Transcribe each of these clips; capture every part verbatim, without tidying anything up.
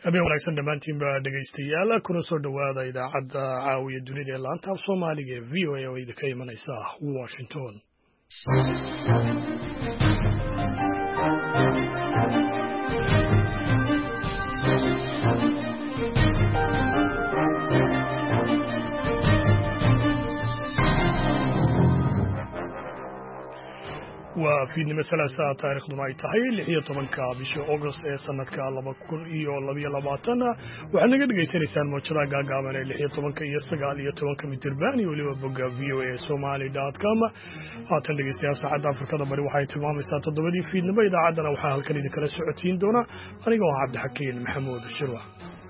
habeen wanaagsan dhammaantiin baa dhegaystayaal kuna soo dhowaada idaacadda caawiya dunida ee laanta af soomaaliga ee v o a oo idinka imanaysa washington. waa fiidnimo salaasa taariikhduna ay tahay lix iyo tobanka bisha August ee sanadka laba kun iyo labiyo labaatan. waxaad naga dhagaysanaysaan mowjadaha gaagaaban ee lix iyo tobanka iyo sagaal iyo tobanka mitirban iyo weliba bogga v o a somali dot com. haatan dhegaystayaal saacadda Afrikada Bari waxay tilmaamaysaa toddobadii fiidnimo. idaacaddana waxaa halkan idinkala socodsiin doona aniga oo Cabdixakiin Maxamuud Shirwa.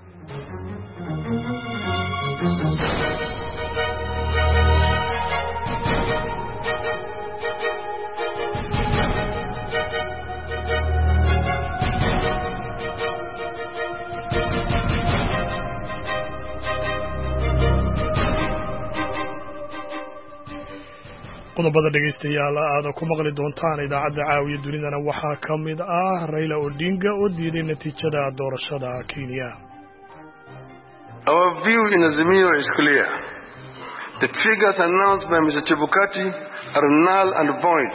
qodobada dhegaystayaal aad ku maqli doontaan idaacadda caawiya dunidana waxaa ka mid ah Raila Odinga oo diiday natiijada doorashada Kenya. Our view in Azimio is clear. The figures announced by Mister Chebukati are null and void.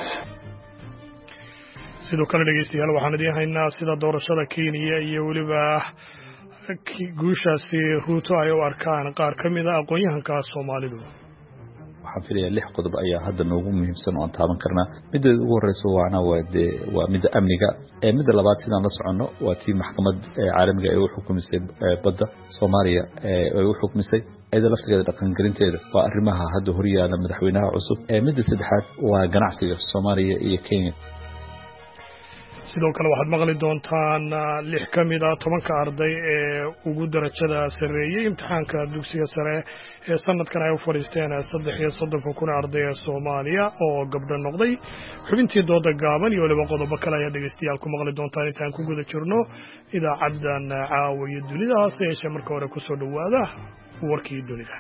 sidoo kale dhegaystayaal waxaan idin haynaa sida doorashada Kenya iyo weliba guushaasi Ruto ay u arkaan qaar ka mid ah aqoon-yahanka Soomaalidu. waxaan filayaa lix qodob ayaa hadda noogu muhiimsan oo aan taaban karnaa. midda ugu horeysa waana waa de waa midda amniga ee midda labaad sidaan la socono waa tii maxkamad caalamiga ee u xukumisay badda Soomaaliya ee u xukumisay ayda laftigeeda dhaqan gelinteeda waa arrimaha hadda horyaala madaxweynaha cusub. ee midda saddexaad waa ganacsiga Soomaaliya iyo Kenya. sidoo kale waxaad maqli doontaan lix ka mid ah tobanka arday ee ugu darajada sareeyay imtixaanka dugsiga sare ee sanadkan ay u fadhiisteen saddex iyo soddon kun arday ee Soomaaliya oo gabdho noqday. xubintii dooda gaaban iyo waliba qodobo kale ayaa dhegaystayaal ku maqli doontaan intaan ku guda jirno idaacaddan caawiya dunida. hase yeeshee marka hore kusoo dhowaada warkii dunida.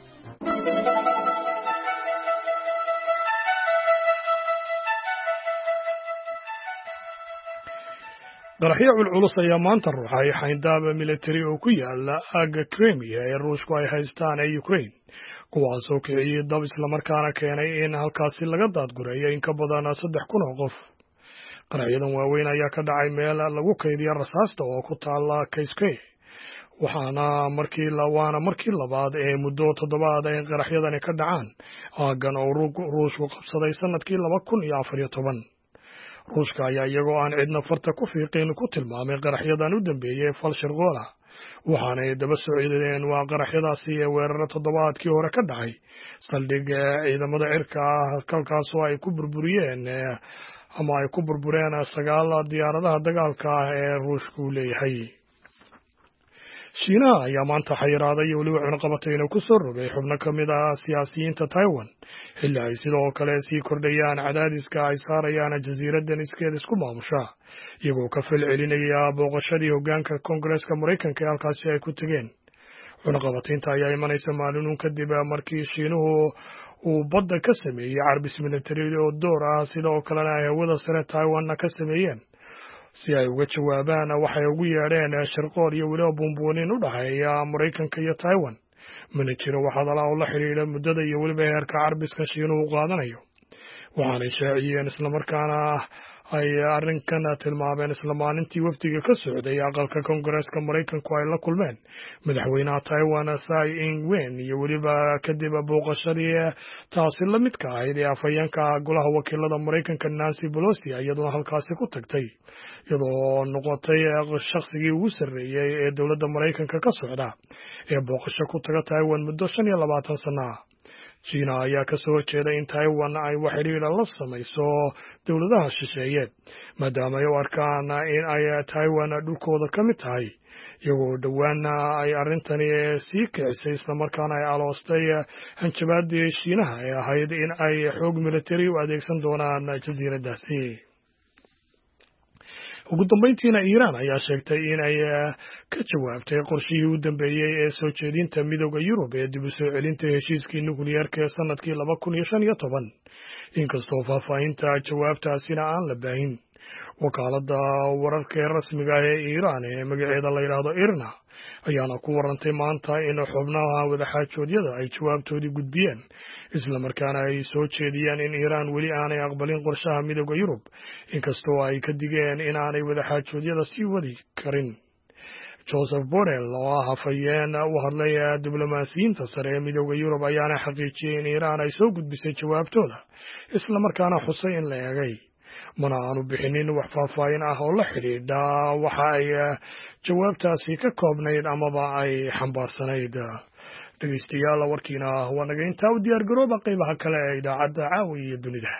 qaraxyo culculus ayaa maanta ruuxay xayndaab military oo ku yaala aagga Crimea ee Ruushku ay haystaan ee Ukraine, kuwaasoo kiciyay dab islamarkaana keenay in halkaasi laga daadgureeyo in ka badan saddex kun oo qof. qaraxyadan waaweyn ayaa ka dhacay meel lagu kaydiyo rasaasta oo ku taala Kayskay, waxaana markii waana markii labaad ee muddo toddobaad ay qaraxyadani ka dhacaan aaggan oo Ruushku qabsaday sanadkii laba kun iyo afar iyo toban. ruushka ayaa iyagoo aan cidna farta ku fiiqin ku tilmaamay qaraxyadan u dambeeyay fal shirqoola, waxaanay daba socdeen waa qaraxyadaasi ee weeraro toddobaadkii hore ka dhacay saldhig ciidamada cirka ah halkaasoo ay ku burburiyeen ama ay ku burbureen sagaal diyaaradaha dagaalka ah ee ruushku leeyahay. Shiinaha ayaa maanta xayiraaday iyo weliba cunaqabatayna ku soo rogay xubno ka mid ah siyaasiyiinta Taiwan xilli ay sidoo kale sii kordhayaan cadaadiska ay saarayaan jasiiraddan iskeed isku maamusha, iyagoo ka fal celinaya booqashadii hoggaanka Koongareeska Maraykanka ee halkaasi ay ku tegeen. cunaqabataynta ayaa imanaysa maalin kadib markii Shiinuhu uu badda ka sameeyey carbis military oo door ah, sidoo kalena ay hawada sare Taiwan ka sameeyeen si ay uga jawaabaan waxay ugu yeedheen shirqool iyo weliba buunbuunin u dhaxeeya Maraykanka iyo Taiwan. mana jiro wax hadal ah oo la xiriira muddada iyo weliba heerka carbiska Shiinuhu qaadanayo, waxaanay shaaciyeen islamarkaana ay arrinkan tilmaameen isla maalintii wafdiga ka socday aqalka Koongareeska Maraykanku ay la kulmeen madaxweynaha Taiwan Tsai Ing-wen iyo weliba kadib booqashadii taasi la midka ahayd ee afhayeenka golaha wakiilada Maraykanka Nancy Pelosi iyadoo halkaasi ku tagtay, iyadoo noqotay shakhsigii ugu sarreeyay ee dowladda Maraykanka ka socda ee booqasho ku taga Taiwan muddo shan iyo labaatan sano ah. Shiina ayaa ka soo horjeeda in Taiwan ay wax xiriir la samayso dowladaha shisheeye, maadaama ay u arkaan in ay Taiwan dhulkooda ka mid tahay, iyagoo dhowaana ay arrintani sii kicisay islamarkaana ay aloostay hanjabaadii Shiinaha ee ahayd in ay xoog military u adeegsan doonaan jasiiraddaasi. ugu dambeyntiina Iiraan ayaa sheegtay in ay ka jawaabtay qorshihii u dambeeyay ee soo jeedinta midowga Yurub ee dib u soo celinta heshiiskii nukliyeerka ee sanadkii laba kun iyo shan iyo toban, inkastoo faahfaahinta jawaabtaasina aan la baahin. wakaaladda wararka ee rasmiga ah ee Iiraan ee magaceeda la yidhaahdo IRNA ayaana ku warantay maanta in xubnaha wadaxaajoodyada ay jawaabtoodii gudbiyeen isla markaana ay soo jeediyeen in Iiraan weli aanay aqbalin qorshaha midowga Yurub inkastoo ay ka digeen in aanay wadaxaajoodyada sii wadi karin. Joseph Borrell oo ah hafayeen u hadlay diblomaasiyiinta sare ee midowga Yurub ayaana xaqiijiyay in Iiraan ay soo gudbisay jawaabtooda isla markaana xusay in la eegay mana aanu bixinin wax faahfaahin ah oo la xidhiidha waxa ay jawaabtaasi ka koobnayd amaba ay xambaarsanayd. dhegeystayaal warkiina waa naga intaa u diyaar garooba qaybaha kale ee idaacadda caawi iyo dunida.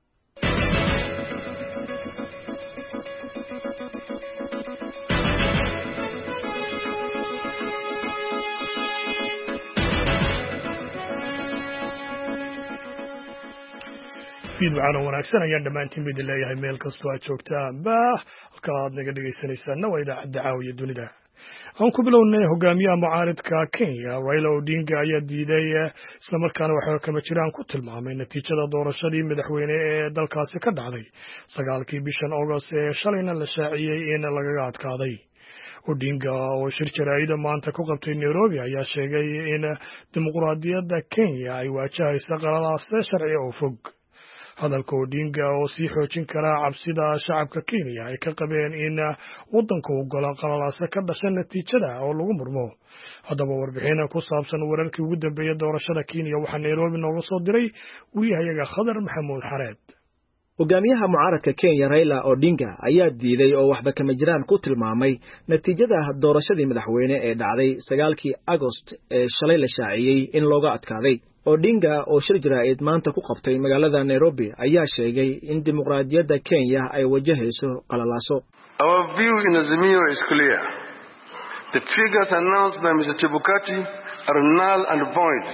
fiidwacana wanaagsan ayaan dhammaantiin ba idin leeyahay meel kastoo aad joogtaanba halka aad naga dhegaysanaysaanna waa idaacadda caawiya dunida. aan ku bilownay hogaamiyaha mucaaridka Kenya Raila Odinga ayaa diiday isla markaana waxa kama jiraan ku tilmaamay natiijada doorashadii madaxweyne ee dalkaasi ka dhacday sagaalkii bishan August ee shalayna la shaaciyay in lagaga adkaaday. Odinga oo shir jaraa'ida maanta ku qabtay Nairobi ayaa sheegay in dimuqraadiyadda Kenya ay waajahayso qalalaas sharci oo fog. hadalka Odinga oo sii xoojin kara cabsida shacabka Kenya ay ka qabeen in waddanka uu galo qalalaas ka dhashay natiijada oo lagu murmo. haddaba warbixin ku saabsan wararkii ugu dambeeyay doorashada Kenya waxaa Nairobi nooga soo diray wariyahayaga Khadar Maxamuud Xareed. hogaamiyaha mucaaradka Kenya Raila Odinga ayaa diiday oo waxba kama jiraan ku tilmaamay natiijada doorashadii madaxweyne ee dhacday sagaalkii August ee shalay la shaaciyay in looga adkaaday. Odinga oo shir jaraa'id maanta ku qabtay magaalada Nairobi ayaa sheegay in dimuqraadiyadda Kenya ay wajahayso qalalaaso. Our view in Azimio is clear. The figures announced by Mister Chebukati are null and void.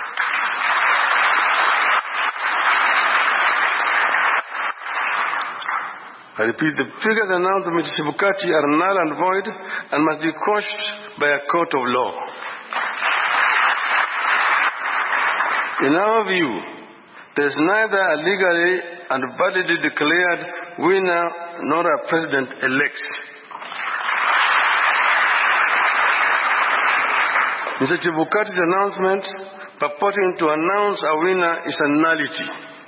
I repeat, the figures announced by Mister Chebukati are null and void and must be quashed by a court of law. In our view, there is neither a legally and validly declared winner nor a president-elect. Mister Chebukati's announcement purporting to announce a winner is a nullity.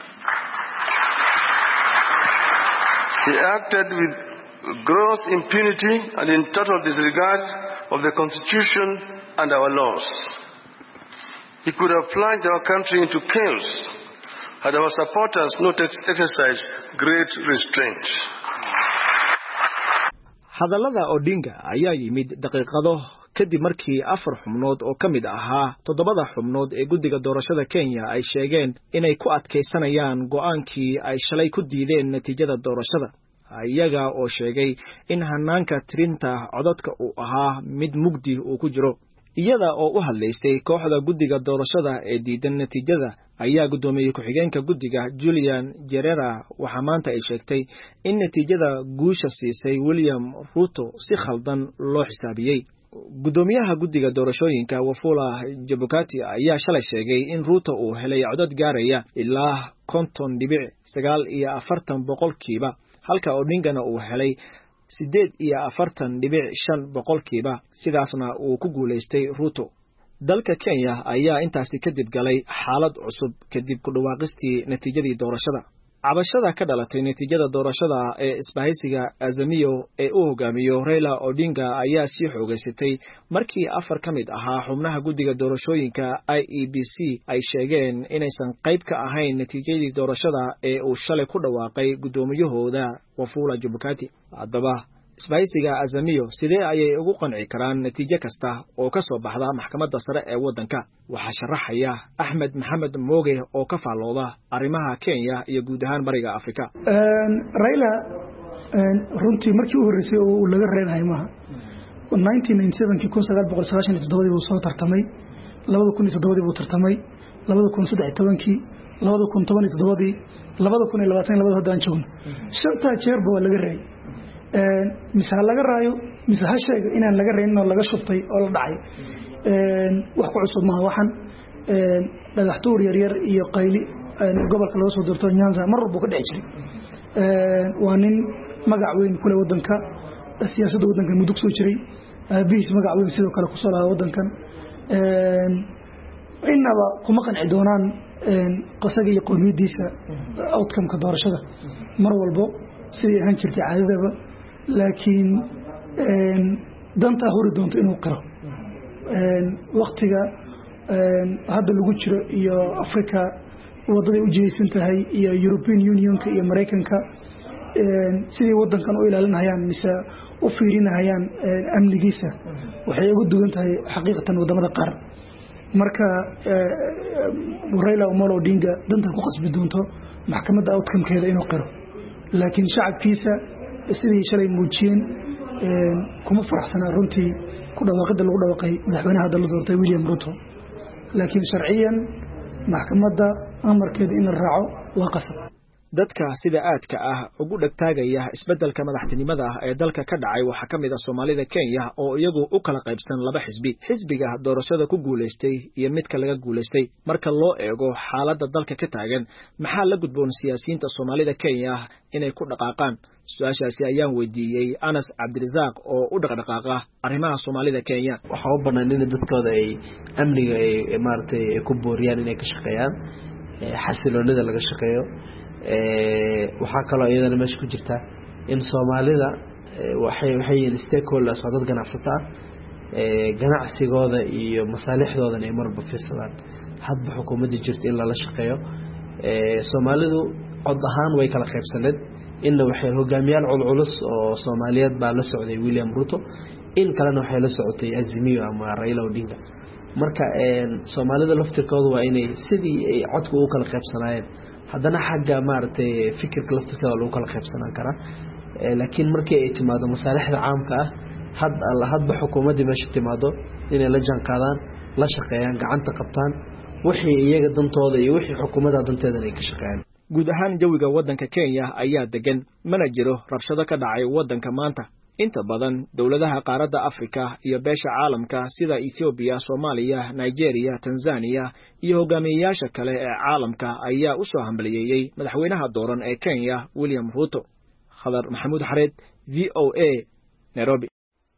He acted with gross impunity and in total disregard of the Constitution and our laws. He could have plunged our country into chaos had our supporters not exercised great restraint. hadallada Odinga ayaa yimid daqiiqado kadib markii afar xubnood oo ka mid ahaa toddobada xubnood ee guddiga doorashada Kenya ay sheegeen inay ku adkeysanayaan go'aankii ay shalay ku diideen natiijada doorashada iyaga oo sheegay in hanaanka tirinta codadka uu ahaa mid mugdi uu ku jiro. iyada oo u hadlaysay kooxda guddiga doorashada ee diidan natiijada ayaa gudoomiyay ku-xigeenka guddiga Julian Jerera waxa maanta ay sheegtay in natiijada guusha siisay William Ruto si khaldan loo xisaabiyay. gudoomiyaha guddiga doorashooyinka Wafula Chebukati ayaa shalay sheegay in Ruto uu helay codad gaaraya ilaa konton dhibic sagaal iyo afartan boqolkiiba halka Odingana uu helay sideed iyo afartan dhibic shan boqolkiiba sidaasna uu ku guuleystay Ruto. dalka Kenya ayaa intaasi kadib galay xaalad cusub kadib ku dhawaaqistii natiijadii doorashada. cabashada ka dhalatay natiijada doorashada ee isbahaysiga Azimio ee uu hogaamiyo Raila Odinga ayaa sii xoogaysatay markii afar ka mid ahaa xubnaha guddiga doorashooyinka I E B C ay sheegeen inaysan qayb ka ahayn natiijadii doorashada ee uu shalay ku dhawaaqay gudoomiyahooda Wafula Chebukati. haddaba isbahaysiga Azimio sidee ayay ugu qanci karaan natiijo kasta oo ka soo baxda maxkamadda sare ee waddanka? waxaa sharaxaya Axmed Maxamed Mooge oo ka faalooda arrimaha Kenya iyo guud ahaan bariga Afrika. Raila runtii markii uu horeysay oo laga reebay maaha nineteen ninety-seven kii kun sagaal boqol sagaashan iyo toddoba uu soo tartamay, labada kun iyo toddoba uu tartamay, labada kun saddex iyo toban kii, labada kun toban iyo toddoba, labada kun iyo labaatan labada hadaan joogno shanta jeer baa laga reebay. een misal laga raayo misal ha sheegay inaan laga reeyno laga shubtay oo la dhacay. een wax ku cusub ma waxan een dhagaxtuur yar yar iyo qayli gobolka loo soo doorto Nyanza mar walba ka dhici jiray. een waa nin magac weyn kule wadanka siyaasadda wadankan mudug soo jiray aabihiis magac weyn sidoo kale ku soo lahaa wadankan inaba kuma qanci doonaan qasaga iyo qoomiyadiisa outcome-ka doorashada mar walbo sidii ahaan jirtay caadadaba laakiin dantaa hori doonto inuu qiro waqtiga hadda lagu jiro iyo Afrika wadaday u jeeysan tahay iyo European Unionka iyo Mareykanka sidii wadankan u ilaalinayaan mise u fiirinayaan amnigiisa waxay ugu duwan tahay xaqiiqatan wadamada qaar marka Raila Amolo Odinga dantan ku qasbi doonto maxkamadda outcome-keeda inuu qiro laakiin shacabkiisa sidii shalay muujiyeen kuma faraxsana runtii ku dhawaaqida lagu dhawaaqay madaxweynaha dalka doortay William Ruto laakiin sharciyan maxkamadda amarkeeda in la raaco waa qasab dadka sida aadka ah ugu dhagtaagaya isbeddelka madaxtinimada ee dalka ka dhacay waxa kamid ah Soomaalida Kenya oo iyagu u kala qaybsan laba xisbi xisbiga doorashada ku guuleystay iyo midka laga guuleystay marka loo eego xaaladda dalka ka taagan maxaa la gudboon siyaasiyiinta Soomaalida Kenya inay ku dhaqaaqaan su'aashaasi ayaan weydiiyay Anas Cabdirasaaq oo u dhaqdhaqaaqa arrimaha Soomaalida Kenya waxa u banaan in dadkooda ay amniga ay maartay ku booriyaan inay ka shaqeeyaan xasiloonida laga shaqeeyo waxaa kaloo iyadana meesha ku jirta in Soomaalida waxay waxay stakeholders oo dad ganacsato ah ganacsigooda iyo masaalixdooda ay marba fiirsadaan hadba xukuumadda jirta in la shaqeeyo Soomaalidu cod ahaan way kala qaybsaneed in waxay hogaamiyaal culculus oo Soomaaliyeed baa la socday William Ruto in kalena waxay la socotay Azimio ama Raila Odinga marka Soomaalida laftirkooda waa inay sidii ay codku u kala qaybsanaayeen haddana xagga maartay fikirka laftirkooda lagu kala qaybsanaan karaa laakiin markii ay timaado masaalixda caamka ah had alla hadba xukuumadda meesha timaado inay la jaan qaadaan la shaqeeyaan gacanta qabtaan wixii iyaga dantooda iyo wixii xukuumadda danteeda ay ka shaqeeyaan guud ahaan jawiga wadanka Kenya ayaa degan mana jiro rabshado ka dhacay wadanka maanta inta badan dawladaha qaaradda Afrika iyo beesha caalamka sida Ethiopia, Soomaaliya, Nigeria, Tanzania iyo hogaamiyayaasha kale ee caalamka ayaa u soo hambalyeeyay madaxweynaha dooran ee Kenya William Ruto. Khadar Maxamuud Xareed, V O A, Nairobi.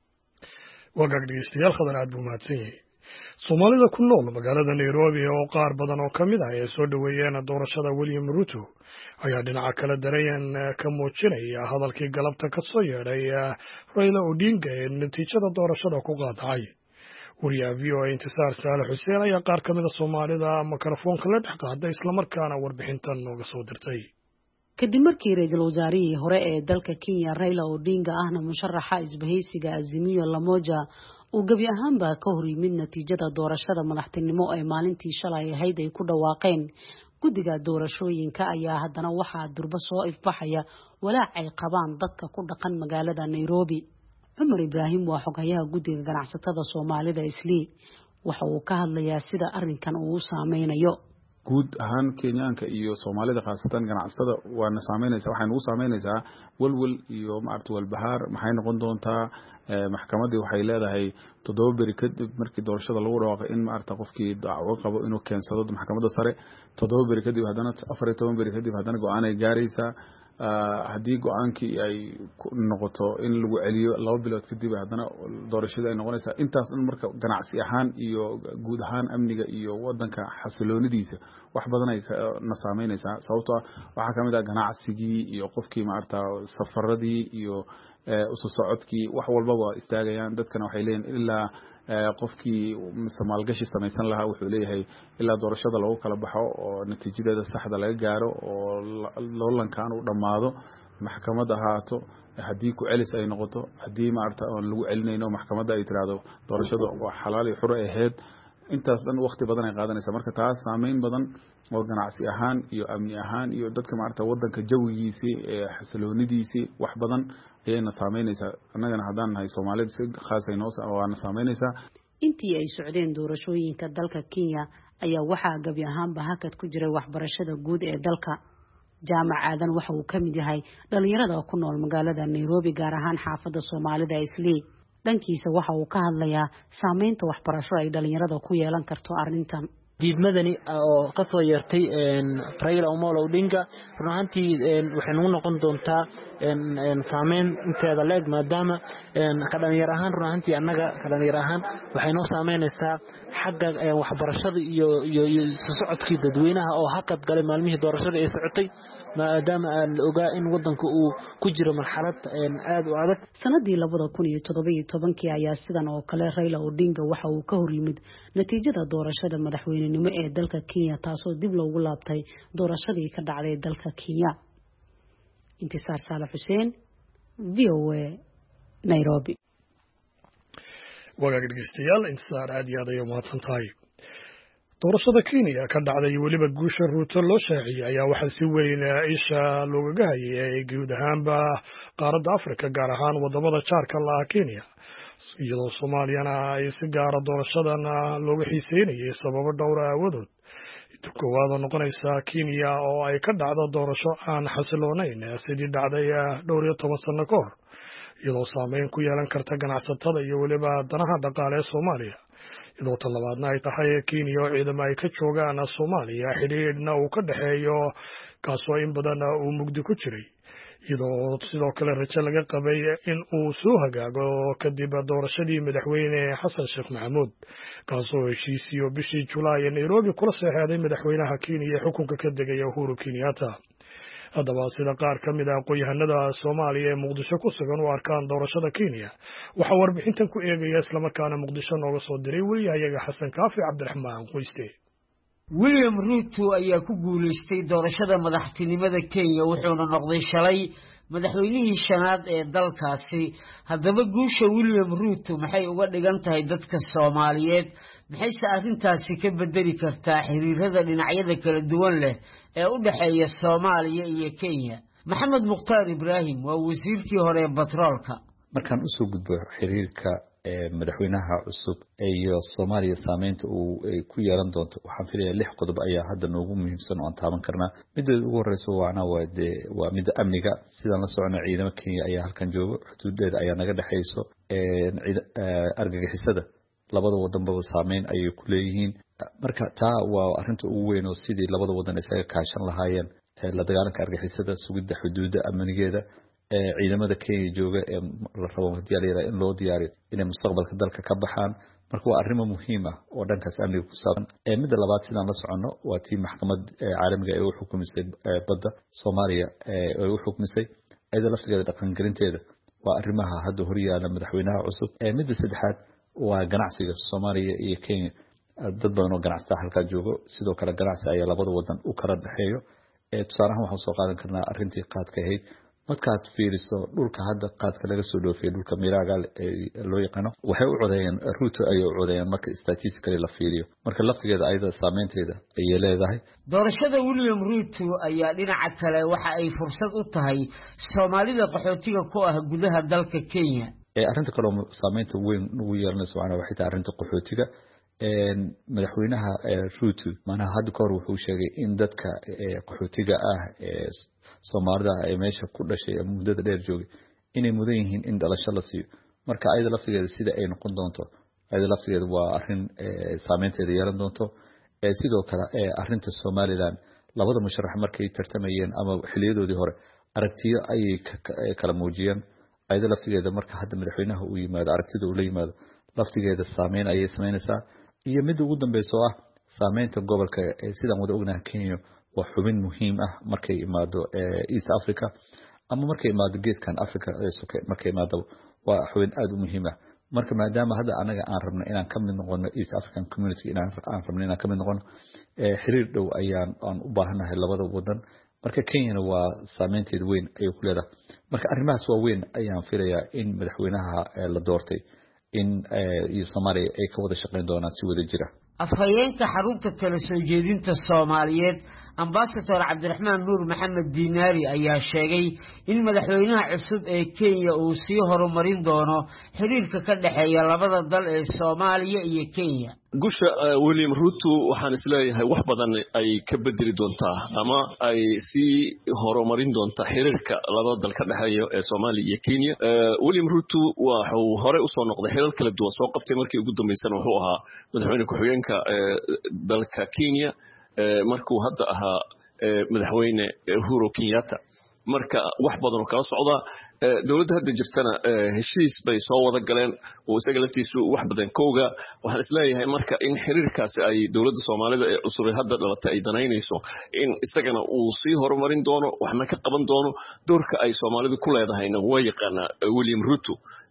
wagaag dhegeystayaal khadar aad buu mahadsan yahay Soomaalida ku nool magaalada Nairobi oo qaar badan oo kamid ah ay soo dhaweeyeen doorashada William Ruto ayaa dhinaca kala dareen ka muujinaya hadalkii galabta ka soo yeedhay Raila Odinga ee natiijada doorashada ku qaadacay wariyaha V O A Intisaar Saalax Xuseen ayaa qaar kamid ah Soomaalida mikrofoonka la dhex qaaday isla markaana warbixintan nooga soo dirtay kadib markii ra'iisul wasaarihii hore ee dalka Kenya Raila Odinga ahna musharaxa isbahaysiga Azimio la Umoja uu gabi ahaanba ka hor yimid natiijada doorashada madaxtinimo ee maalintii shalay ahayd ay ku dhawaaqeen guddiga doorashooyinka ayaa haddana waxaa durba soo ifbaxaya walaac ay qabaan dadka ku dhaqan magaalada Nairobi. Cumar Ibraahim waa xogayaha guddiga ganacsatada Soomaalida Islii waxa uu ka hadlayaa sida arrinkan uu saameynayo guud ahaan Kenyaanka iyo Soomaalida khaasatan ganacsatada waana saameynaysa waxay ugu saameynaysaa walwal iyo maartu walbahaar maxay noqon doontaa maxkamadii waxay leedahay toddoba beri kadib markii doorashada lagu dhawaaqay in maarta qofkii dacwo qabo inuu keensado maxkamadda sare toddoba beri kadib haddana afar iyo toban beri kadib haddana go'aan ay gaaraysaa haddii go'aankii ay noqoto in lagu celiyo laba bilood kadib haddana doorashada ay noqonaysaa intaas dhan marka ganacsi ahaan iyo guud ahaan amniga iyo wadanka xasiloonidiisa wax badan ay na saameynaysaa sababtoo waxa kamid ah ganacsigii iyo qofkii maarta safaradii iyo usu socodkii wax walba waa istaagayaan dadkana waxay leeyihiin ilaa qofkii maalgashi samaysan lahaa wuxuu leeyahay ilaa doorashada lagu kala baxo oo natiijadeeda saxda laga gaaro oo loolankan uu dhamaado maxkamad ahaato haddii ku celis ay noqoto haddii maarta oo lagu celinayno maxkamadda ay tiraahdo doorashada waa xalaal iyo xur ahayd intaas dhan waqti badan ay qaadanaysaa marka taas saameyn badan oo ganacsi ahaan iyo amni ahaan iyo dadka maarta wadanka jawigiisii ee xasiloonidiisii wax badan ayayna saameynaysaa annagana haddaan nahay Soomaalida si khaas ah noo waana saameynaysaa intii ay socdeen doorashooyinka dalka Kenya ayaa waxaa gabi ahaanba hakad ku jiray waxbarashada guud ee dalka jaamac aadan waxa uu kamid yahay dhalinyarada ku nool magaalada Nairobi gaar ahaan xaafadda Soomaalida Islii dhankiisa waxa uu ka hadlayaa saameynta waxbarasho ay dhalinyarada ku yeelan karto arrintan diidmadani oo ka soo yeertay Raila Amolo Odinga run ahaantii waxay nagu noqon doontaa saameyn inteeda leeg maadaama ka dhalinyar ahaan run ahaantii annaga ka dhalinyar ahaan waxay noo saameynaysaa xagga waxbarashada iyo iyo socodkii dadweynaha oo hakad galay maalmihii doorashada ay socotay maadaama aan ogaa in wadanku uu ku jiro marxalad aad u adag. sanadii labada kun iyo toddoba iyo tobankii ayaa sidan oo kale Raila Odinga waxa uu ka hor yimid natiijada doorashada madaxweynenimo ee dalka Kenya taasoo dib loogu laabtay doorashadii ka dhacday dalka Kenya. Intisaar Saalax Xuseen, V O A, Nairobi. wagaag dhegeystayaal intisaar aad iyo aad ayay umahadsan tahay. doorashada Kenya ka dhacday weliba guusha Ruto loo shaaciyay ayaa waxaa si weyn isha looga hayay guud ahaanba qaaradda Afrika gaar ahaan wadamada jaarka la ah Kenya iyadoo Soomaaliyana ay si gaara doorashadan looga xiiseynayay sababo dhowr ah awadood. koowaad noqonaysa Kenya oo ay ka dhacdo doorasho aan xasiloonayn sidii dhacday dhowr iyo toban sano ka hor iyadoo saameyn ku yeelan karta ganacsatada iyo weliba danaha dhaqaale ee Soomaaliya. iyadoo talabaadna ay tahay Kenya oo ciidamo ay ka joogaan Soomaaliya xidhiidhna uu ka dhaxeeyo kaasoo in badan uu mugdi ku jiray iyadoo sidoo kale rajo laga qabay in uu soo hagaago kadib doorashadii madaxweyne Xasan Sheekh Maxamuud kaasoo heshiisiyo bishii Julaay ee Nairobi kula saxeexday madaxweynaha Kenya ee xukunka ka degay Uhuru Kenyatta. haddaba sida qaar ka mid ah aqoon-yahanada Soomaaliya ee Muqdisho ku sugan u arkaan doorashada Kenya waxa warbixintan ku eegaya isla markaana Muqdisho nooga soo diray wariyahayaga Xasan Kaafi Cabdiraxmaan Qoyste. William Ruto ayaa ku guuleystay doorashada madaxtinimada Kenya wuxuuna noqday shalay madaxweynihii shanaad ee dalkaasi. haddaba guusha William Ruto maxay uga dhigan tahay dadka Soomaaliyeed maxayse arrintaasi ka bedeli kartaa xiriirada dhinacyada kala duwan leh ee u dhaxeeya Soomaaliya iyo Kenya? Maxamed Mukhtaar Ibrahim waa wasiirkii hore ee batroolka. markaan u soo gudbo xiriirka madaxweynaha cusub iyo Soomaaliya saameynta uu ku yeelan doonto waxaan filayaa lix qodob ayaa hadda noogu muhiimsan oo aan taaban karnaa. midda ugu horeysa waana waa midda amniga sidaan la socono ciidamada Kenya ayaa halkan jooga xuduudeeda ayaa naga dhaxeyso argagixisada labada wadanba saameyn ayay ku leeyihiin. marka taa waa arinta ugu weyn oo sidii labada wadan isaga kaashan lahaayeen la dagaalanka argagixisada sugidda xuduudda amnigeeda ciidamada Kenya jooga ee la rabo diyaariyada in loo diyaariyo inay mustaqbalka dalka ka baxaan. marka waa arrin muhiim ah oo dhankaas amniga ku saabsan. ee midda labaad sidaan la socono waa tii maxkamad caalamiga ee u xukumisay badda Soomaaliya ee u xukumisay ayda laftigeeda dhaqan gelinteeda waa arrimaha hadda horyaala madaxweynaha cusub. ee midda saddexaad waa ganacsiga Soomaaliya iyo Kenya dad badan oo ganacsato halka joogo sidoo kale ganacsi ayaa labada wadan u kala dhaxeeyo. ee tusaalahan waxaan soo qaadan karnaa arrintii qaadka ahayd markaad fiiriso dhulka hadda qaadka laga soo dhoofiyay dhulka Miraga loo yaqaano waxay u codeeyeen Ruto ay u codeeyeen marka statistically la fiiriyo marka laftigeeda ayada saameynteeda ay leedahay. doorashada William Ruto ayaa dhinaca kale waxa ay fursad u tahay Soomaalida qaxootiga ku ah gudaha dalka Kenya. ee arrinta kale oo saameynta weyn ugu yeelanayso waxay tahay arrinta qaxootiga. madaxweynaha Ruto maana hadda ka hor wuxuu sheegay in dadka qaxootiga ah ee Soomaalida ay meesha ku dhashay muddada dheer joogay inay mudan yihiin in dhalasho la siiyo. marka ayada laftigeeda sida ay noqon doonto ayada laftigeeda waa arrin saameynteeda yeelan doonto. ee sidoo kale ee arrinta Somaliland labada musharax markay tartamayeen ama xiliyadoodii hore aragtiyo ay kala muujiyeen ayada laftigeeda marka hadda madaxweynaha uu yimaado aragtida uu la yimaado laftigeeda saameyn ayay sameynaysaa. iyo mid ugu dambayso ah saameynta gobolka ee sidaan wada ognahay Kenya waa xubin muhiim ah markay imaado East Africa ama markay imaado geeskan Africa ee markay imaado waa xubin aad u muhiim ah. marka maadaama hadda anaga aan rabno inaan ka mid noqono East African Community inaan aan rabno inaan ka mid noqono xiriir dhow ayaan aan u baahanahay labada wadan. marka Kenya waa saameynteed weyn ay ku leedahay. marka arrimahaas waa weyn ayaan filayaa in madaxweynaha la doortay in iyo Soomaaliya ay ka wada shaqeyn doonaan si wada jira. afhayeenka xarunta tala soo jeedinta Soomaaliyeed ambasador cabdiraxmaan nuur maxamed diinaari ayaa sheegay in madaxweynaha cusub ee Kenya uu sii horumarin doono xiriirka ka dhaxeeya labada dal ee Soomaaliya iyo Kenya. gusha William Ruto waxaan isleeyahay wax badan ay ka bedeli doontaa ama ay sii horumarin doontaa xiriirka labada dal ka dhaxeeya ee Soomaaliya iyo Kenya. William Ruto waxa uu hore u soo noqday xiriir kala duwan soo qabtay markii ugu dambeysay wuxuu ahaa madaxweyne ku-xigeenka dalka Kenya markuu hadda ahaa madaxweyne Uhuru Kenyatta. marka wax badan oo kala socda dawladda hadda jirtana heshiis bay soo wada galeen oo isaga laftiisu wax badan kooga waxaan isleeyahay marka in xiriirkaasi ay dawladda Soomaalida ee cusub hadda dhalatay ay danaynayso in isagana uu sii horumarin doono waxna ka qaban doono doorka ay Soomaalidu ku leedahayna waa yaqaan William Ruto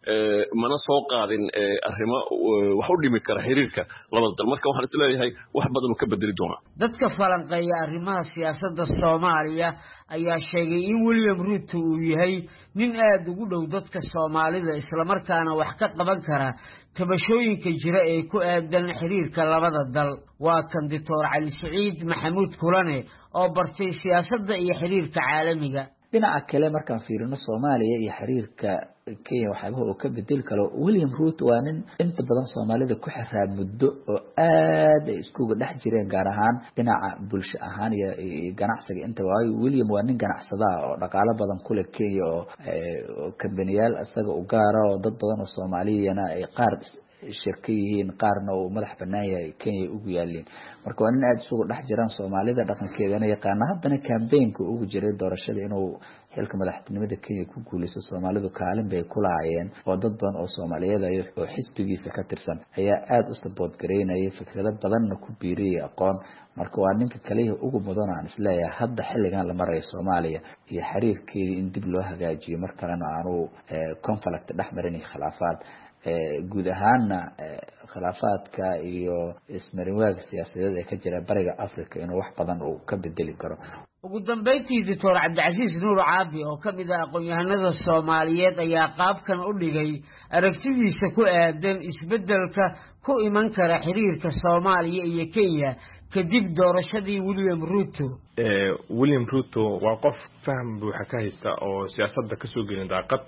mana soo qaadin arrimo wax u dhimi kara xiriirka labada dal marka waxaan isleeyahay wax badan oo ka bedeli doona. dadka falanqeeya arrimaha siyaasadda Soomaaliya ayaa sheegay in William Ruto uu yahay nin aad ugu dhow dadka Soomaalida isla markaana wax ka qaban kara tabashooyinka jira ee ku aadan xiriirka labada dal. waa kan Doctor Cali Saciid Maxamuud Kulane oo bartay siyaasadda iyo xiriirka caalamiga. dhinaca kale markaan fiirino Soomaaliya iyo xiriirka Kenya waxba oo ka bedel karo William Ruto waa nin inta badan Soomaalida ku xiraa muddo oo aad isku dhex jireen gaar ahaan dhinaca bulsho ahaan iyo ganacsiga inta waay William waa nin ganacsada oo dhaqaale badan ku leh Kenya oo kambaniyal asaga u gaar ah oo dad badan oo Soomaaliyana ay qaar shirkiyihiin qaarna oo madax banaan yahay Kenya ugu yaalin marka waa nin aad isugu dhex jiraan Soomaalida dhaqankeedana yaqaan haddana campaign-ka ugu jiray doorashada inuu xilka madaxtinimada Kenya ku guuleysto Soomaalidu kaalin bay ku laayeen oo dad badan oo Soomaaliyeed oo xisbigiisa ka tirsan ayaa aad u support gareynayay fikrado badanna ku biiriyay aqoon marka waa ninka kaliya ugu mudan aan isleeyahay hadda xilligan la maray Soomaaliya iyo xiriirkeedii in dib loo hagaajiyo markana aanu conflict dhexmarin khilaafaad guud ahaanna khilaafaadka iyo ismarinwaaga siyaasadeed ee ka jira bariga Afrika inuu wax badan uu ka bedeli karo. ugu dambeyntii Doctor Cabdicasiis Nuur Caabi oo ka mid ah aqoon-yahanada Soomaaliyeed ayaa qaabkan u dhigay aragtidiisa ku aadan isbedelka ku iman kara xiriirka Soomaaliya iyo Kenya kadib doorashadii William Ruto. ee William Ruto waa qof faham buuxa ka haysta oo siyaasadda ka soo gelin daaqad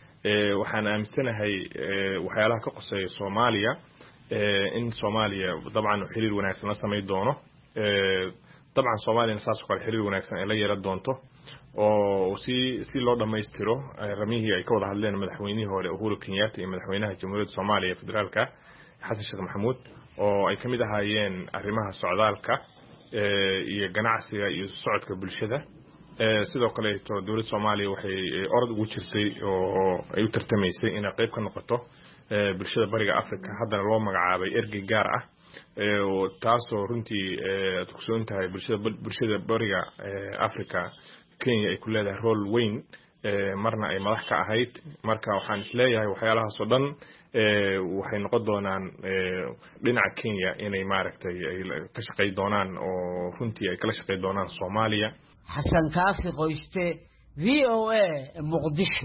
ee waxaan aaminsanahay waxyaalaha ka qoseeya Soomaaliya ee in Soomaaliya dabcan xiriir wanaagsan la sameey doono ee dabcan Soomaaliya saas oo xiriir wanaagsan ay la yeelan doonto oo si si loo dhameystiro ramihii ay ka wada hadleen madaxweynihii hore Uhuru Kenyatta iyo madaxweynaha Jamhuuriyadda Soomaaliya Federaalka Xasan Sheekh Maxamuud oo ay kamid ahaayeen arrimaha socdaalka ee iyo ganacsiga iyo socodka bulshada ee sidoo kale dawladda Soomaaliya waxay orod ugu jirtay oo ay u tartamaysay in ay qayb ka noqoto ee bulshada bariga Afrika haddana loo magacaabay ergey gaar ah ee oo taasoo runtii ee tuqsoon tahay bulshada bulshada bariga Afrika Kenya ay ku leedahay role weyn ee marna ay madax ka ahayd marka waxaan isleeyahay waxyaalahaas oo dhan ee waxay noqon doonaan ee dhinaca Kenya inay maaragtay ay ka shaqeey doonaan oo runtii ay kala shaqeey doonaan Soomaaliya. Xasan Kaafi Qoyste V O A Muqdisho.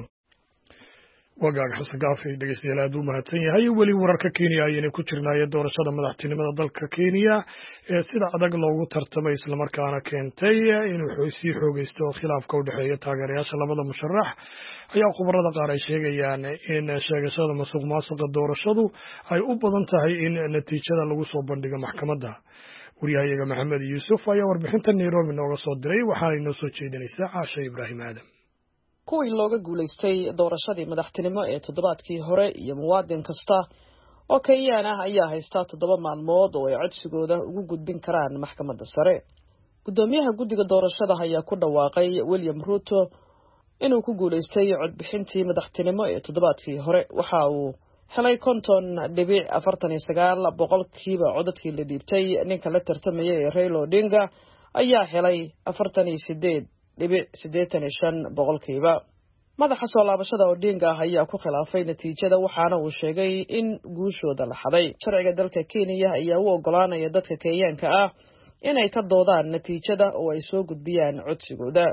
wagaag xasan kaafi dhegeystayaal aad u mahadsan yahay weli wararka Kenya ayayna ku jirnaayeen doorashada madaxtinimada dalka Kenya ee sida adag loogu tartamay isla markaana keentay inuu sii xoogeysto khilaafka u dhaxeeya taageerayaasha labada musharax ayaa khubarada qaar ay sheegayaan in sheegashada musuqmaasuqa doorashadu ay u badan tahay in natiijada lagu soo bandhigo maxkamadda. wariyahayaga Maxamed Yuusuf ayaa warbixinta Nairobi nooga soo diray waxaana inoo soo jeedinaysaa Caasha Ibraahim Aadan. kuwii looga guuleystay doorashadii madaxtinimo ee toddobaadkii hore iyo muwaadin kasta oo Kenyaan ah ayaa haysta toddoba maalmood oo ay codsigooda ugu gudbin karaan maxkamadda sare. gudoomiyaha guddiga doorashada ayaa ku dhawaaqay William Ruto inuu ku guuleystay codbixintii madaxtinimo ee toddobaadkii hore waxa uu helay konton dhibic afartan iyo sagaal boqolkiiba codadkii la dhiibtay. ninka la tartamaya ee Raila Odinga ayaa helay afartan iyo sideed dhibic siddeetan iyo shan boqolkiiba. madaxa soo laabashada Odinga ayaa ku khilaafay natiijada waxaana uu sheegay in guushooda la xaday. sharciga dalka Kenya ayaa u ogolaanaya dadka Kenyaanka ah inay ka doodaan natiijada oo ay soo gudbiyaan codsigooda.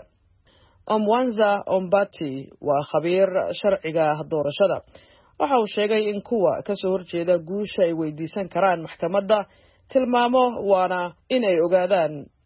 Omwanza Ombati waa khabiir sharciga doorashada waxa uu sheegay in kuwa ka soo horjeeda guusha ay weydiisan karaan maxkamadda tilmaamo waana in ay ogaadaan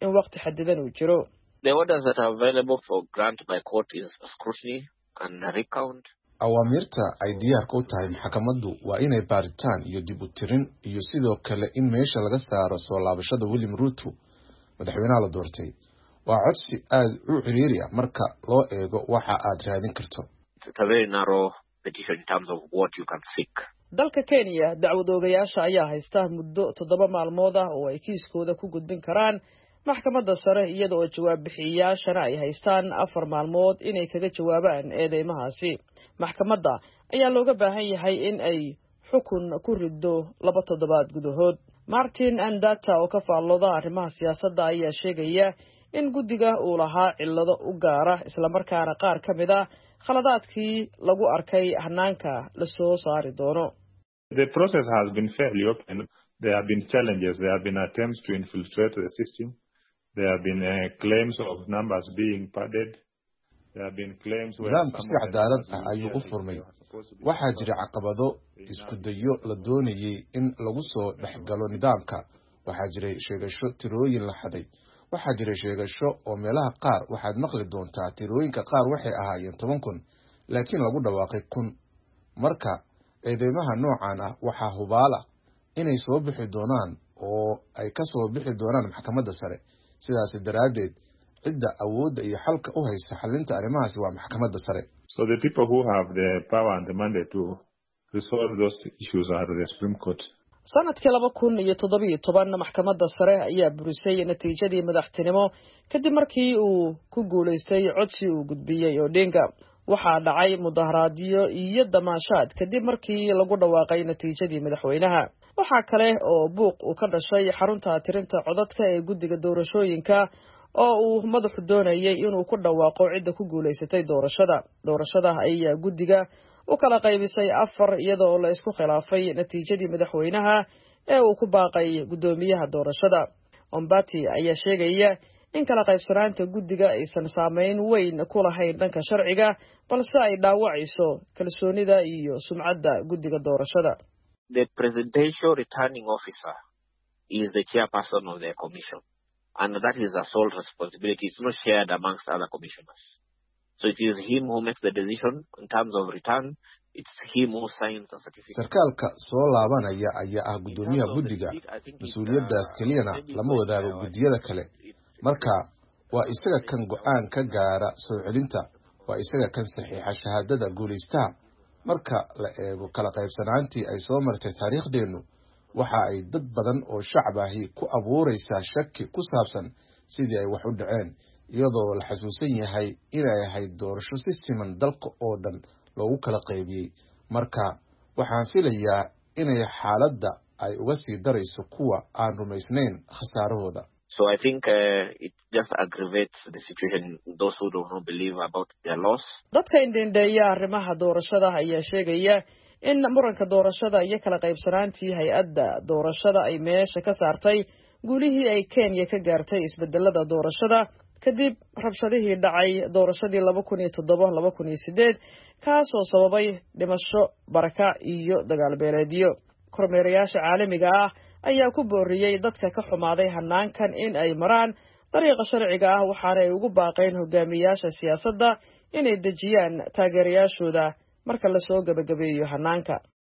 in waqti xadidan uu jiro. The orders that are available for grant by court is scrutiny and recount. awaamirta ay diyaar ku tahay maxkamaddu waa inay baaritaan iyo dib u tirin iyo sidoo kale in meesha laga saaro soo laabashada William Ruto madaxweynaha la doortay waa codsi aad u ciriiri ah marka loo eego waxa aad raadin karto. It's a very narrow petition in terms of what you can seek. dalka Kenya dacwad oogayaasha ayaa haysta muddo toddoba maalmood ah oo ay kiiskooda ku gudbin karaan maxkamadda sare iyada oo jawaab bixiyayaashana ay haystaan afar maalmood inay kaga jawaabaan eedeymahaasi. maxkamadda ayaa looga baahan yahay in ay xukun ku riddo laba toddobaad gudahood. Martin Andata oo ka faallooda arrimaha siyaasadda ayaa sheegaya in guddiga uu lahaa cillado u gaara isla markaana qaar ka mid ah khaladaadkii lagu arkay hanaanka la soo saari doono. The process has been fairly open. There have been challenges. There have been attempts to infiltrate the system. There have been uh, claims of numbers being padded. There have been claims where nidaamku si cadaalad ah ayuu u furmay. waxaa jira caqabado isku dayo la doonayay in lagu soo dhexgalo nidaamka. waxaa jiray sheegasho tirooyin la xaday. waxaa jiray sheegasho oo meelaha qaar waxaad maqli doontaa tirooyinka qaar waxay ahaayeen toban kun laakiin lagu dhawaaqay kun. marka eedeymaha noocan ah waxaa hubaala inay soo bixi doonaan oo ay ka soo bixi doonaan maxkamadda sare. sidaas daraadeed cidda awoodda iyo xalka u haysta xalinta arrimahaasi waa maxkamadda sare. So the people who have the power and the mandate to resolve those issues are the Supreme Court. sanadkii laba kun iyo toddoba iyo toban maxkamadda sare ayaa burisay natiijadii madaxtinimo kadib markii uu ku guuleystay codsi uu gudbiyay Odinga. waxaa dhacay mudaharaadyo iyo damaashaad kadib markii lagu dhawaaqay natiijadii madaxweynaha. waxaa kale oo buuq uu ka dhashay xarunta tirinta codadka ee guddiga doorashooyinka oo uu madaxu doonayay inuu ku dhawaaqo cidda ku guuleysatay doorashada. doorashada ayaa guddiga u kala qaybisay afar iyada oo la isku khilaafay natiijadii madaxweynaha ee uu ku baaqay gudoomiyaha doorashada. Ombati ayaa sheegaya in kala qaybsanaanta guddiga aysan saameyn weyn ku lahayn dhanka sharciga balse ay dhaawacayso kalsoonida iyo sumcadda guddiga doorashada. The presidential returning officer is the chairperson of the commission, and that is a sole responsibility. It's not shared amongst other commissioners. So it is him who makes the decision in terms of return. It's him who signs the certificate. sarkaalka soo laabanaya ayaa ah gudoomiyaha guddiga. mas-uuliyaddaas keliyana lama wadaago guddiyada kale. marka waa isaga kan go'aan ka gaara soo celinta. waa isaga kan saxiixa shahaadada guuleystaha. marka la eego kala qaybsanaantii ay soo martay taariikhdeenu waxa ay dad badan oo shacab ahi ku abuuraysaa shaki ku saabsan sidii ay wax u dhaceen iyadoo la xasuusan yahay inay ahayd doorasho si siman dalka oo dhan loogu kala qaybiyey. marka waxaan filayaa inay xaaladda ay uga sii darayso kuwa aan rumaysnayn khasaarahooda. So I think uh, it just aggravates the situation those who don't believe about their loss. dadka indheeya arrimaha doorashada ayaa sheegaya in muranka doorashada iyo kala qaybsanaantii hay-adda doorashada ay meesha ka saartay guulihii ay Kenya ka gaartay isbedelada doorashada kadib rabshadihii dhacay doorashadii laba kun iyo toddoba laba kun iyo sideed kaasoo sababay dhimasho, baraka iyo dagaal beeleedyo. kormeerayaasha caalamiga ah ayaa ku booriyay dadka ka xumaaday hanaankan in ay maraan dariiqa sharciga ah waxaana ay ugu baaqeen hogaamiyaasha siyaasadda inay dejiyaan taageerayaashooda marka la soo gabagabeeyo hanaanka.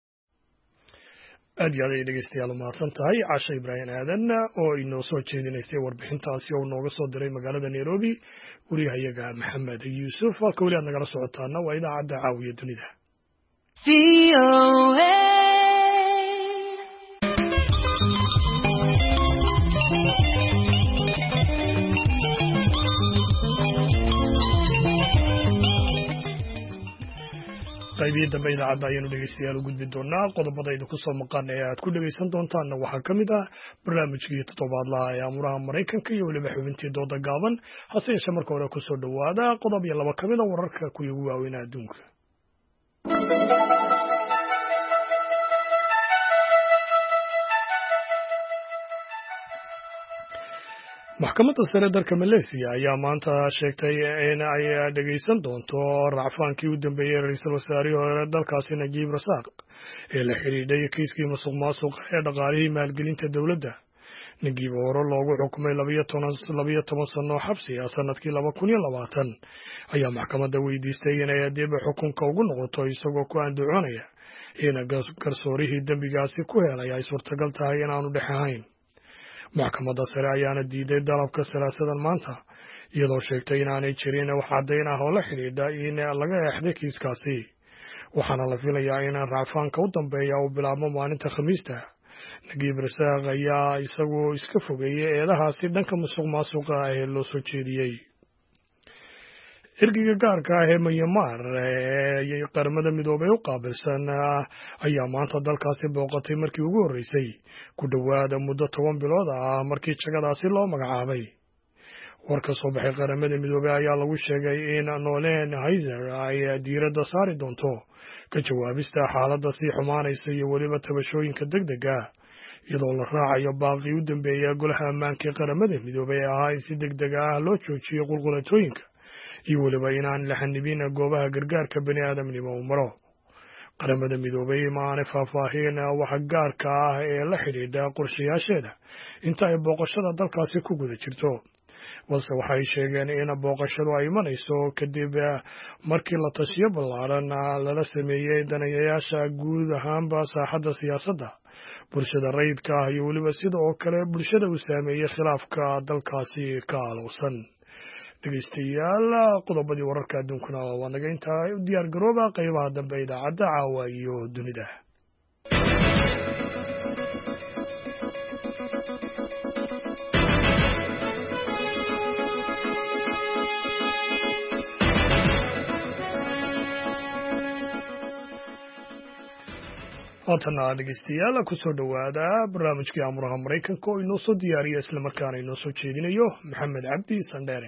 aad iyo aad ay dhegeystayaal u mahadsan tahay Casha Ibrahim Aadan oo inoo soo jeedinaysay warbixintaasi oo nooga soo diray magaalada Nairobi. wariyahayaga Maxamed Yuusuf halka weli aad nagala socotaana waa idaacadda Caawiya Dunida. qaybihii dambe idaacadda ayaanu dhegeystayaal u gudbi doonaa. qodobadayda ku soo maqan ee aad ku dhegeysan doontaanna waxaa ka mid ah barnaamijkii toddobaadlaha ee amuraha Maraykanka iyo weliba xubintii dooda gaaban. hase yeeshee marka hore kusoo dhawaada qodob iyo laba ka mid a wararka kuwii ugu waaweynaa adduunka. maxkamadda sare dalka Malaysia ayaa maanta sheegtay in ay dhageysan doonto racfaankii u dambeeyay ra'iisul wasaarihii hore dalkaasi Najib Razak ee la xiriiray kiiskii musuqmaasuqa ee dhaqaalihii maalgelinta dowladda. ninkiiba hore loogu xukumay labiyo toban sano xabsi ah sanadkii laba kun iyo labaatan ayaa maxkamadda weydiistay inay dib xukunka ugu noqoto isagoo ku andacoonaya in garsoorihii dembigaasi ku helay ay suurtagal tahay inaanu dhex ahayn. maxkamadda sare ayaana diiday dalabka salaasadan maanta iyadoo sheegtay inaanay jirin wax caddayn ah oo la xidhiidha in laga eexday kiiskaasi, waxaana la filayaa in racfaanka u dambeeya uu bilaabmo maalinta khamiista. nagiib rasaaq ayaa isagu iska fogeeyey eedahaasi dhanka musuq maasuqa ah ee loo soo jeediyey. ergeyga gaarka ah ee Myanmar ee qaramada midoobay u qaabilsan ayaa maanta dalkaasi booqatay markii ugu horreysay ku dhowaada muddo toban bilood ah markii jagadaasi loo magacaabay. war ka soo baxay qaramada midoobay ayaa lagu sheegay in Nolen Heiser ay diiradda saari doonto ka jawaabista xaaladda sii xumaanaysa iyo weliba tabashooyinka degdega ah, iyadoo la raacayo baaqii u dambeeya golaha ammaanka ee qaramada midoobay ee ahaa in si degdega ah loo joojiyo qulqulatooyinka iyo weliba inaan la xanibin goobaha gargaarka bani aadamnimo u maro. qaramada midoobay ma aanay faahfaahin waxa gaarka ah ee la xidhiidha qorshayaasheeda inta ay booqashada dalkaasi ku guda jirto, balse waxay sheegeen in booqashadu ay imanayso kadib markii la tashiyo ballaaran lala sameeyey daneeyayaasha guud ahaanba saaxadda siyaasadda, bulshada rayidka ah iyo weliba sida oo kale bulshada uu saameeyey khilaafka dalkaasi ka aalowsan. dhegeystayaal, qodobadii wararka adduunkuna waa naga intaa. u diyaar garooba qaybaha dambe idaacadda caawa iyo dunida. haatana dhegeystayaal kusoo dhowaada barnaamijkii amuraha maraykanka oo inoo soo diyaariya islamarkaana inoo soo jeedinayo maxamed cabdi sandheere.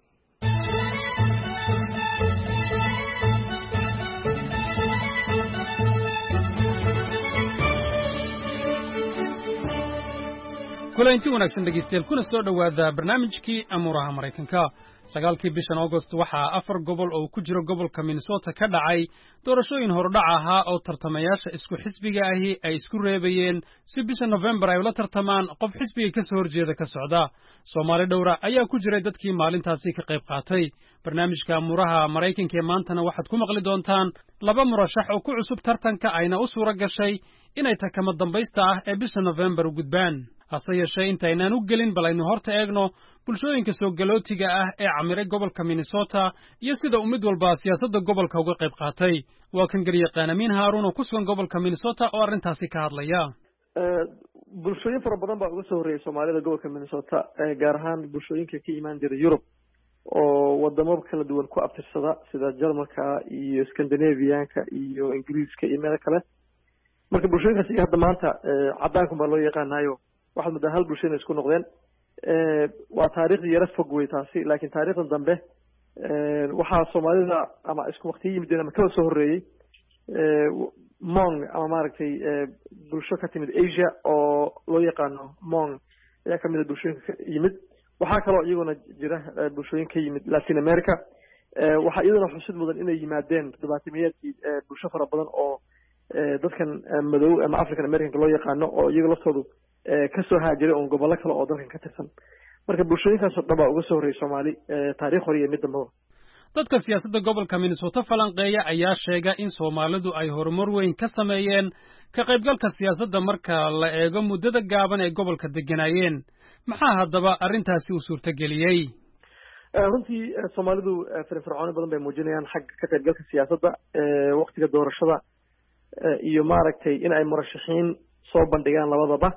kulanti wanaagsan dhegeystayaal, kuna soo dhowaada barnaamijkii amuraha maraykanka. sagaalkii bishan August waxaa afar gobol oo ku jira gobolka Minnesota ka dhacay doorashooyin hordhac ahaa oo tartamayaasha isku xisbiga ahi ay isku reebayeen si bisha November ay ula tartamaan qof xisbiga ka soo horjeeda ka socda. Soomaali dhowra ayaa ku jiray dadkii maalintaasi ka qayb qaatay. barnaamijka amuraha maraykanka maantana waxaad ku maqli doontaan laba murashax oo ku cusub tartanka ayna u suura gashay inay takama dambaysta ah ee bisha November u gudbaan. hase yeeshee intaynaan u gelin bal aynu horta eegno bulshooyinka soo galootiga ah ee camiray gobolka Minnesota iyo sida uu mid walba siyaasadda gobolka uga qayb qaatay. waa kan garyaqaan Amiin Haaruun oo ku sugan gobolka Minnesota oo arrintaasi ka hadlaya. bulshooyin fara badan baa uga soo horreeyay Soomaalida gobolka Minnesota, gaar ahaan bulshooyinka ka imaan jiray Yurub oo wadamo kala duwan ku abtirsada sida Jarmalka iyo Scandinavianka iyo Ingiriiska iyo meelo kale. marka bulshooyinkaas iyo hadda maanta cadaanku baa loo yaqaanayo waxaad muddaa hal bulshada isku noqdeen. waa taariikhdii yara fog wey taasi, laakiin taariikhdan dambe waxaa Soomaalida ama isku waqti yimid ama kala soo horreeyay Hmong ama maaragtay bulsho ka timid Asia oo loo yaqaano Hmong ayaa kamid ah bulshooyinka ka yimid. waxaa kaloo iyaguna jira bulshooyin ka yimid Latin America. waxaa iyaduna xusid mudan inay yimaadeen toddobaatamayaadkii bulsho fara badan oo dadkan madow ama African Americanka loo yaqaano oo iyaga laftoodu ka soo haajiray oo gobollo kale oo dalkan ka tirsan. marka bulshooyinkaas oo dhan baa uga soo horreeyay Soomaali taariikh hore iyo mid dambe. dadka siyaasadda gobolka Minnesota falanqeeya ayaa sheega in Soomaalidu ay horumar weyn ka sameeyeen ka qaybgalka siyaasadda marka la eego muddada gaaban ee gobolka deganayeen. maxaa haddaba arrintaasi u suurtageliyey? runtii Soomaalidu firfircooni badan bay muujinayaan xagga ka qaybgalka siyaasadda waqtiga doorashada iyo maaragtay in ay murashaxiin soo bandhigaan labadaba.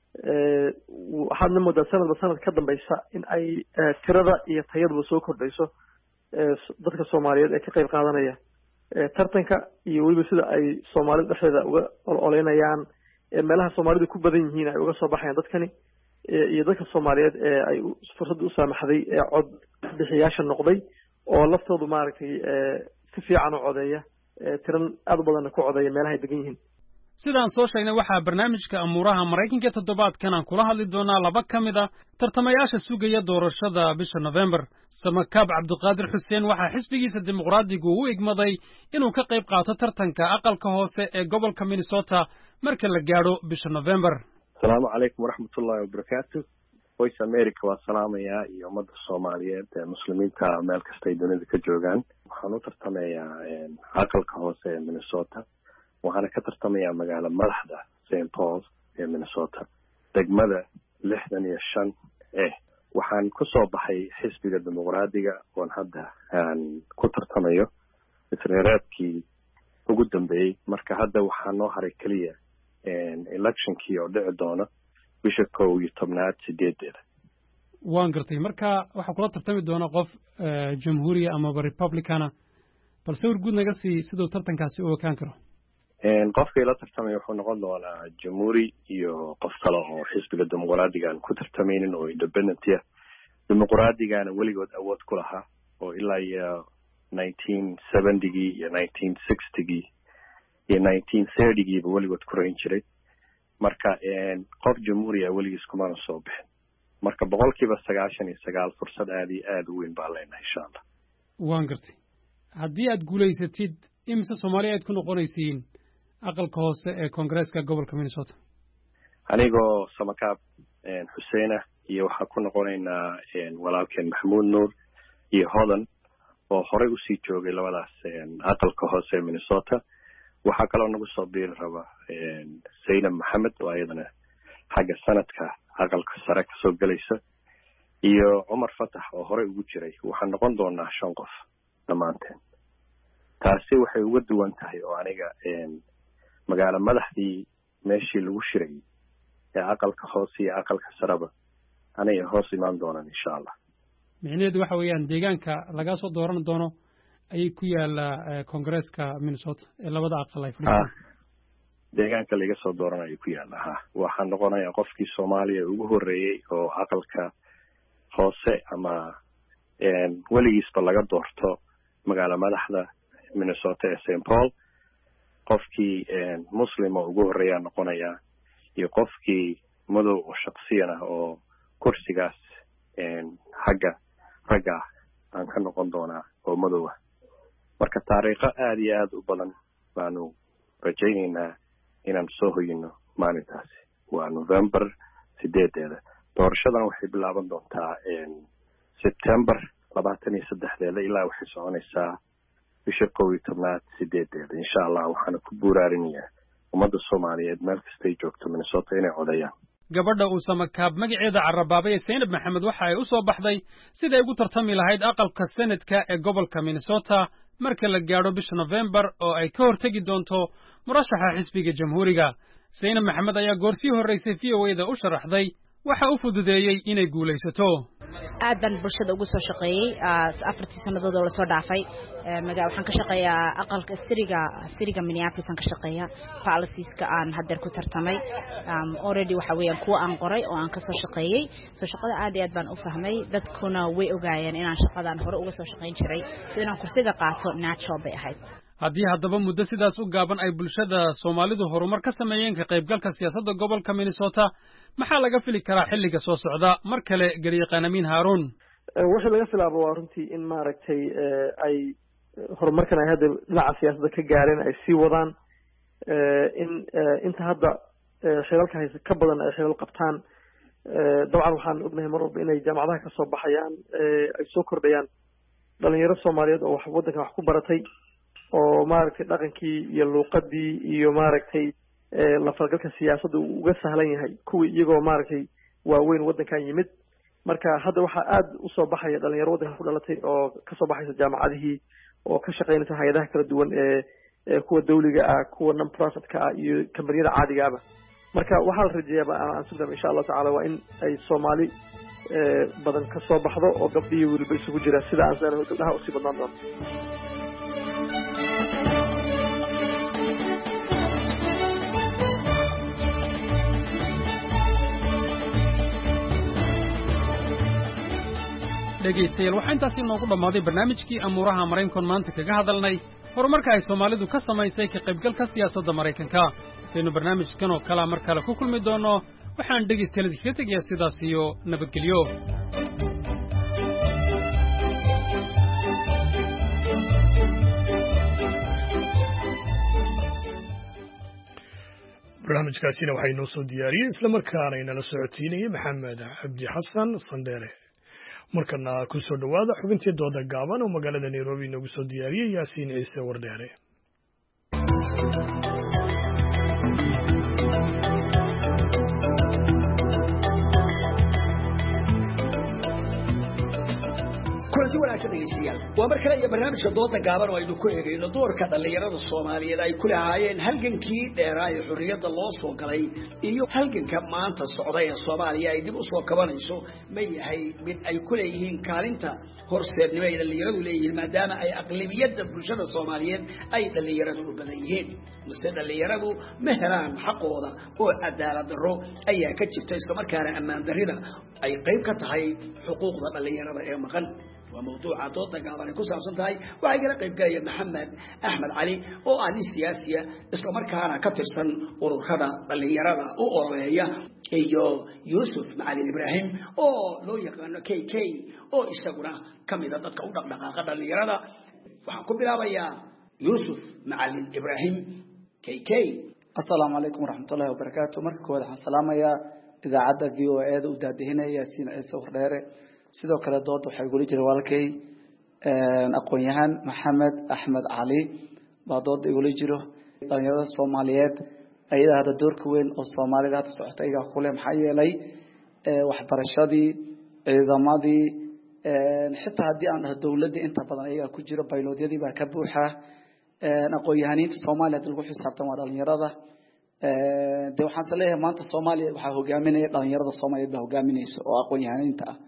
waxaadna moodaa sanadba sanad ka dambaysa in ay tirada iyo tayaduba soo kordhayso dadka Soomaaliyeed ee ka qayb qaadanaya tartanka iyo weliba sida ay Soomaalida dhexdeeda uga ololeynayaan meelaha Soomaalidu ku badan yihiin ay uga soo baxayaan dadkani iyo dadka Soomaaliyeed ee ay fursad u saamaxday ee cod bixiyaasha noqday oo laftoodu maaragtay si fiican u codeeya tiran aad u badan ku codeeya meelaha ay degan yihiin. sidaan soo sheegnay waxaa barnaamijka amuraha maraykanka toddobaadkan aan kula hadli doonaa laba ka mid ah tartamayaasha sugaya doorashada bisha November. Samakaab Cabdiqaadir Xuseen waxaa xisbigiisa dimuqraadigu u igmaday inuu ka qayb qaato tartanka aqalka hoose ee gobolka Minnesota marka la gaadho bisha November. السلام عليكم ورحمة الله وبركاته. voice america waa salaamayaa iyo ummadda Soomaaliyeed ee muslimiinta meel kasta ay dunida ka joogaan. waxaan u tartamayaa aqalka hoose ee Minnesota. waxaan ka tartamayaa magaalo madaxda Saint Paul ee Minnesota. degmada lixdan iyo shan eh waxaan ku soo baxay xisbiga dimuqraadiga oo hadda aan ku tartamayo isreereedkii ugu dambeeyay. marka hadda waxaan noo haray kaliya electionkii oo dhici doona bisha kow iyo tobnaad sideedeeda. waan gartay marka waxa kula tartami doona qof jamhuuriya ama republicana bal sawir guud naga sii sidoo tartankaasi u ekaan karo. een qofkii la tartamay wuxuu noqon doonaa jamhuuri iyo qof kale oo xisbiga dimuqraadiga aan ku tartamaynin oo independent ah. dimuqraadigana weligood awood ku lahaa oo ilaa iyo nineteen seventy-gii iyo nineteen sixty-gii iyo nineteen thirty-gii buu weligood ku rayn jiray. marka een qof jamhuuriya weligiis kuma soo bixin. marka boqolkiiba sagaashan iyo sagaal fursad aad iyo aad u weyn baa leenahay insha Allah. waan gartay haddii aad guulaysatid imse Soomaaliya aad ku noqonaysiin aqalka hoose ee Koongareeska gobolka Minnesota? anigoo samakaab een Xuseena iyo waxa ku noqonaynaa een walaalkeen Maxamuud Nuur iyo Hodan oo horey u sii joogay labadaas een aqalka hoose ee Minnesota. waxa kale oo nagu soo biiri raba een Saynab Maxamed oo ayadana xagga sanadka aqalka sare ka soo galaysa iyo Umar Fatax oo horey ugu jiray. waxaan noqon doonaa shan qof dhamaanteen. taasi waxay uga duwan tahay oo aniga een magaalo madaxdii meeshii lagu shiray ee aqalka hoose iyo aqalka sareba aniga hoos imaan doonaan insha Allah. micnaheedu waxa weeyaan deegaanka laga soo dooran doono ayay ku yaala Koongareeska Minnesota ee labada aqal ay fadhiyaan. deegaanka laga soo dooranayo ku yaala ha waxaan noqonayaa qofkii Soomaaliya ugu horeeyay oo aqalka hoose ama een weligiisba laga doorto magaalo madaxda Minnesota ee Saint Paul. qofkii een muslim oo ugu horeeya noqonaya iyo qofkii madow oo shakhsiyan ah oo kursigaas een xagga ragga aan ka noqon doonaa oo madow ah. marka taariikho aad iyo aad u badan baanu rajaynaynaa inaan soo hoyino maalintaasi. waa November sideedeeda. doorashadan waxay bilaaban doontaa een September labaatan iyo saddexdeeda ilaa waxay soconaysaa bisha kow iyo tobnaad sideedeeda. insha Allah waxaan ku buuraarinayaa ummadda Soomaaliyeed meel kasta ay joogto Minnesota inay codayaan. gabadha uu samakaab magaceeda Carabaabay Saynab Maxamed waxa ay u soo baxday sida ay ugu tartami lahayd aqalka Senate-ka ee gobolka Minnesota marka la gaaro bisha November oo ay ka hortagi doonto murashaxa xisbiga jamhuuriga. Saynab Maxamed ayaa goorsii horeysay V O A-da u sharaxday waxa uu fududeeyay inay guulaysato. aad baan bulshada ugu soo shaqeeyay afartii sanadood oo la soo dhaafay. magaca waxaan ka shaqeeyaa aqalka Siriga Siriga Minneapolis aan ka shaqeeyaa policies-ka aan hadda ku tartamay. already waxa weeyaan kuwa aan qoray oo aan ka soo shaqeeyay. soo shaqada aad iyo aad baan u fahmay. dadkuna way ogaayeen inaan shaqadan hore uga soo shaqeyn jiray si inaan kursiga qaato natural bay ahayd. haddii haddaba muddo sidaas u gaaban ay bulshada Soomaalidu horumar ka sameeyeen ka qaybgalka siyaasadda gobolka Minnesota maxaa laga fili karaa xilliga soo socda? mar kale Garyaqaan Amiin Haaruun. wixii laga filaabo waa runtii in maaragtay ay horumarkan ay hadda dhinaca siyaasadda ka gaareen ay sii wadaan in inta hadda xilalka haysa ka badan ay xilal qabtaan. dabcan waxaan ognahay mar walba inay jaamacadaha ka soo baxayaan ay soo kordhayaan dhalinyaro Soomaaliyeed oo wax waddanka wax ku baratay oo maaragtay dhaqankii iyo luuqadii iyo maaragtay la falgalka siyaasadda uu uga sahlan yahay kuwii iyagoo maaragtay waaweyn waddankan yimid. marka hadda waxaa aad u soo baxaya dhalinyaro waddanka ku dhalatay oo ka soo baxaysa jaamacadihii oo ka shaqeynaysa hay'adaha kala duwan ee kuwa dawliga ah kuwa non profitka ah iyo kambaniyada caadiga ah. marka waxaa la rajeeyaa aan sugnaam insha Allah tacaala waa in ay Soomaali badan ka soo baxdo oo gabdhiyo weliba isugu jira sida aan sanahay gabdhaha usii badnaan doonto. dhegaystayaal waxaa intaasi inoogu dhammaaday barnaamijkii amuuraha Maraykanka maanta kaga hadalnay horumarka ay Soomaalidu ka samaysay ka qaybgalka siyaasadda Maraykanka. aynu barnaamijkan oo kala mar kale ku kulmi doono waxaan dhegaystayaal ka tegayaa sidaas iyo nabadgelyo. barnaamijkaasina waxaa inoo soo diyaariyey islamarkaana inala socodsiinayay maxamed cabdi xasan sandheere. markana ku soo dhowaada xubintii dooda gaaban oo magaalada nairobi inoogu soo diyaariyey yaasiin ciise wardheere. kulanti wanaagsan dhegeystayaal waa mar kale iyo barnaamijka dooda gaaban oo aynu ku eegayno doorka dhallinyarada Soomaaliyeed ay ku lahaayeen halgankii dheeraa ee xurriyadda loo soo galay iyo halganka maanta socda ee Soomaaliya ay dib u soo kabanayso ma yahay mid ay ku leeyihiin kaalinta horseednimo ee dhallinyaradu leeyihiin maadaama ay aqlabiyadda bulshada Soomaaliyeed ay dhallinyaradu u badan yihiin mise dhallinyaradu ma helaan xaqooda oo cadaalad darro ayaa ka jirta isla markaana ammaan darrida ay qayb ka tahay xuquuqda dhallinyarada ee maqan وموضوع عطوطة قابل كوسا سنتهاي وعيقنا قيب جاي محمد أحمد علي أو أني سياسية إسلام كان كتر سن ورخدا اللي يرادا أو أوريا إيو يوسف معلم إبراهيم أو لو يقولنا كي كي أو إستغنا كم إذا تتكون دقيقة اللي يرادا وحكم بلا بيا يوسف معلم إبراهيم كي كي السلام عليكم ورحمة الله وبركاته مركز كوالح السلام يا إذا عدى في وعيد ودادهنا ياسين عيسى ورداري sidoo kale dood waxay guli jiray walkay een aqoon-yahan Maxamed Axmed Cali baa dood igula jiro dhalinyarada Soomaaliyeed ayada hada doorka weyn oo Soomaalida hadda socota iyaga kule maxay yeelay ee waxbarashadii ciidamadii een xitaa hadii aan dhaho dawladda inta badan iyaga ku jiro bayloodiyadii baa ka buuxa een aqoon-yahaniinta Soomaaliyeed lagu xisaabtan waa dhalinyarada ee de waxaan leeyahay maanta Soomaaliya waxa hogaaminaya dhalinyarada Soomaaliyeed baa hogaaminaysa oo aqoon-yahaniinta ah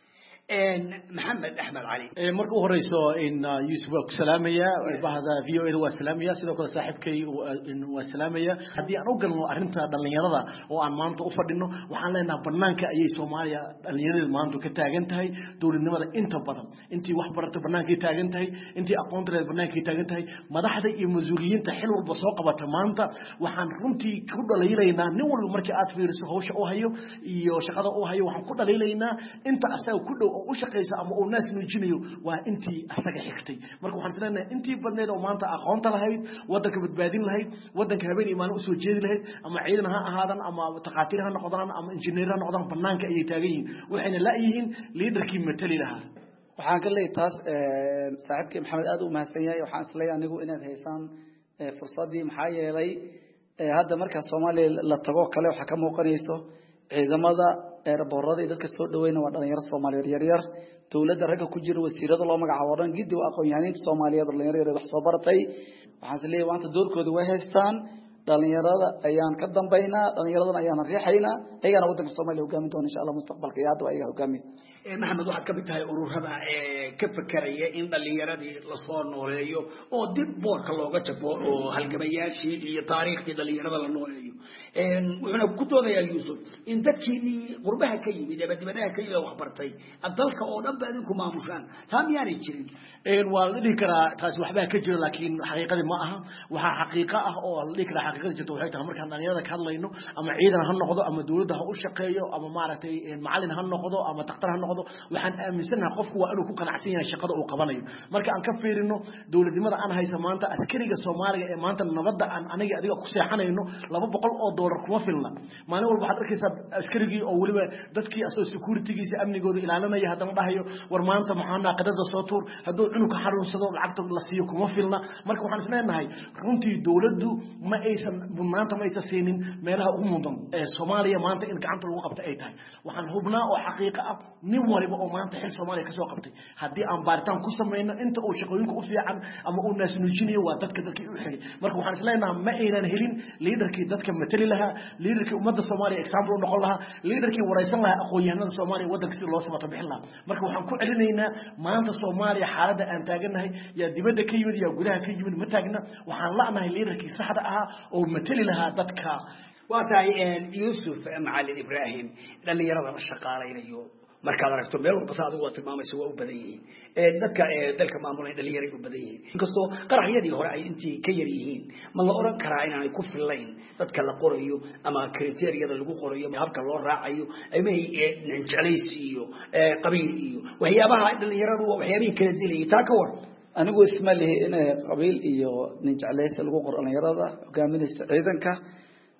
محمد أحمد علي مركو هريسو إن يوسف وسلامية بعد فيو إلى وسلامية سيدا كل صاحب كي وسلامية هدي أنا أقول إنه أرنتا دلنيرة وأن ما أنتو أفرد إنه وحنا لنا برنامج أي سوماليا دلنيرة ما أنتو كتاجنتهاي دور النمر أنت بدم أنت وحبرت برنامج كتاجنتهاي أنت أقونت برنامج كتاجنتهاي ما ده حدا يمزولين تحلو البساقة بتمانتا وحن رنتي كل ليلة نول مركات في رسوهوش أوهيو يو شقة أوهيو وحن كل ليلة أنت أساو كله u shaqeysa ama oo naas nuujinayo waa intii asaga xigtay marka waxaan isleeyahay intii badneed oo maanta aqoonta lahayd wadanka badbaadin lahayd wadanka habeen iimaan u soo jeedi lahayd ama ciidan ha ahaadan ama taqaatiir ha noqdaan ama injineer ha noqdaan banaanka ay taagan yihiin waxayna la yihiin leaderkii matali lahaa waxaan ka leeyahay taas ee saaxiibkii Maxamed aad u mahadsan yahay waxaan isleeyahay anigu inaad haysaan fursadii maxaa yeelay hadda marka Soomaaliya la tago kale waxa ka muuqanayso ciidamada eerboorada iyo dadka soo dhaweeyna waa dhalinyaro Soomaaliyeed yar yar dawladda ragga ku jira wasiirada loo magacaabo dhan gidi waa aqoon-yahaniinta Soomaaliyeed dhalinyaro yar wax soo baratay waxaan isleeyahay waanta doorkooda way haystaan dhalinyarada ayaan ka dambeynaa dhalinyaradan ayaan riixaynaa ayagana wadanka Soomaaliya hogaamin doona insha Allah mustaqbalka iyo hadda ayaga hogaamin maxamed waxaad ka mid tahay ururada ee ka fakaraya in dhalinyaradii la soo nooleeyo oo dib boorka looga jabo oo halgamayaashii iyo taariikhdii dhalinyarada la nooleeyo een wuxuuna ku doodayaa Yuusuf in dadkii qurbaha ka yimid ee dibadaha ka yimid wax bartay dalka oo dhan baa idinku maamushaan taam yaanay jirin een waa la dhigi karaa taas waxba ka jiro laakiin xaqiiqadii ma aha waxa xaqiiqo ah oo la dhigi karaa xaqiiqada jirto waxay tahay markaan dhalinyarada ka hadlayno ama ciidan ha noqdo ama dawladda ha u shaqeeyo ama maaragtay macallin ha noqdo ama dhakhtar ha noqdo waxaan aaminsanahay qofku waa inuu ku qanacsan yahay shaqada uu qabanayo marka aan ka fiirino dawladnimada aan haysa maanta askariga Soomaaliga ee maanta nabadda aan aniga adiga ku seexanayno laba boqol oo dollar kuma filna maalin walba waxaad arkaysaa askarigii oo waliba dadkii asoo securitygiisa amnigooda ilaalinaya haddana dhahayo war maanta maxaa naaqadada soo tuur hadduu cunuga xaruunsado lacagta la siiyo kuma filna marka waxaan isleeyahay runtii dawladdu ma aysan maanta ma aysan siinin meelaha ugu mudan ee Soomaaliya maanta in gacanta lagu qabto ay tahay waxaan hubnaa oo xaqiiqo ah nin waliba oo maanta xil Soomaaliya ka soo qabtay hadii aan baaritaan ku sameeyno inta uu shaqooyinka u fiican ama uu naas nuujinayo waa dadka dadkii u xigay marka waxaan isleeyahay ma aynan helin leaderkii dadka matali lahaa leaderkii ummadda Soomaaliya example u noqon lahaa leaderkii waraysan lahaa aqoon-yahanada Soomaaliya wadanka si loo sameeyo bixin lahaa marka waxaan ku celinaynaa maanta Soomaaliya xaaladda aan taaganahay yaa dibadda ka yimid yaa gudaha ka yimid ma taagna waxaan la'nahay leaderkii saxda ah oo matali lahaa dadka waa tahay Yuusuf Macalin Ibrahim dhalinyarada la shaqaalaynayo markaad aragto meel walba saad ugu tilmaamayso waa u badan yihiin ee dadka ee dalka maamulay dhalinyaro u badan yihiin inkastoo qaraxyadii hore ay intii ka yar yihiin ma la oran karaa inaan ku filayn dadka la qorayo ama criteria-da lagu qorayo habka loo raacayo ama jeclaysi iyo qabiil iyo waxyaabaha dhalinyaradu waa waxyaabihi kala dilay taa ka war anigu isma leeyahay in qabiil iyo nin jeclaysi lagu qoro dhalinyarada hogaaminaysa ciidanka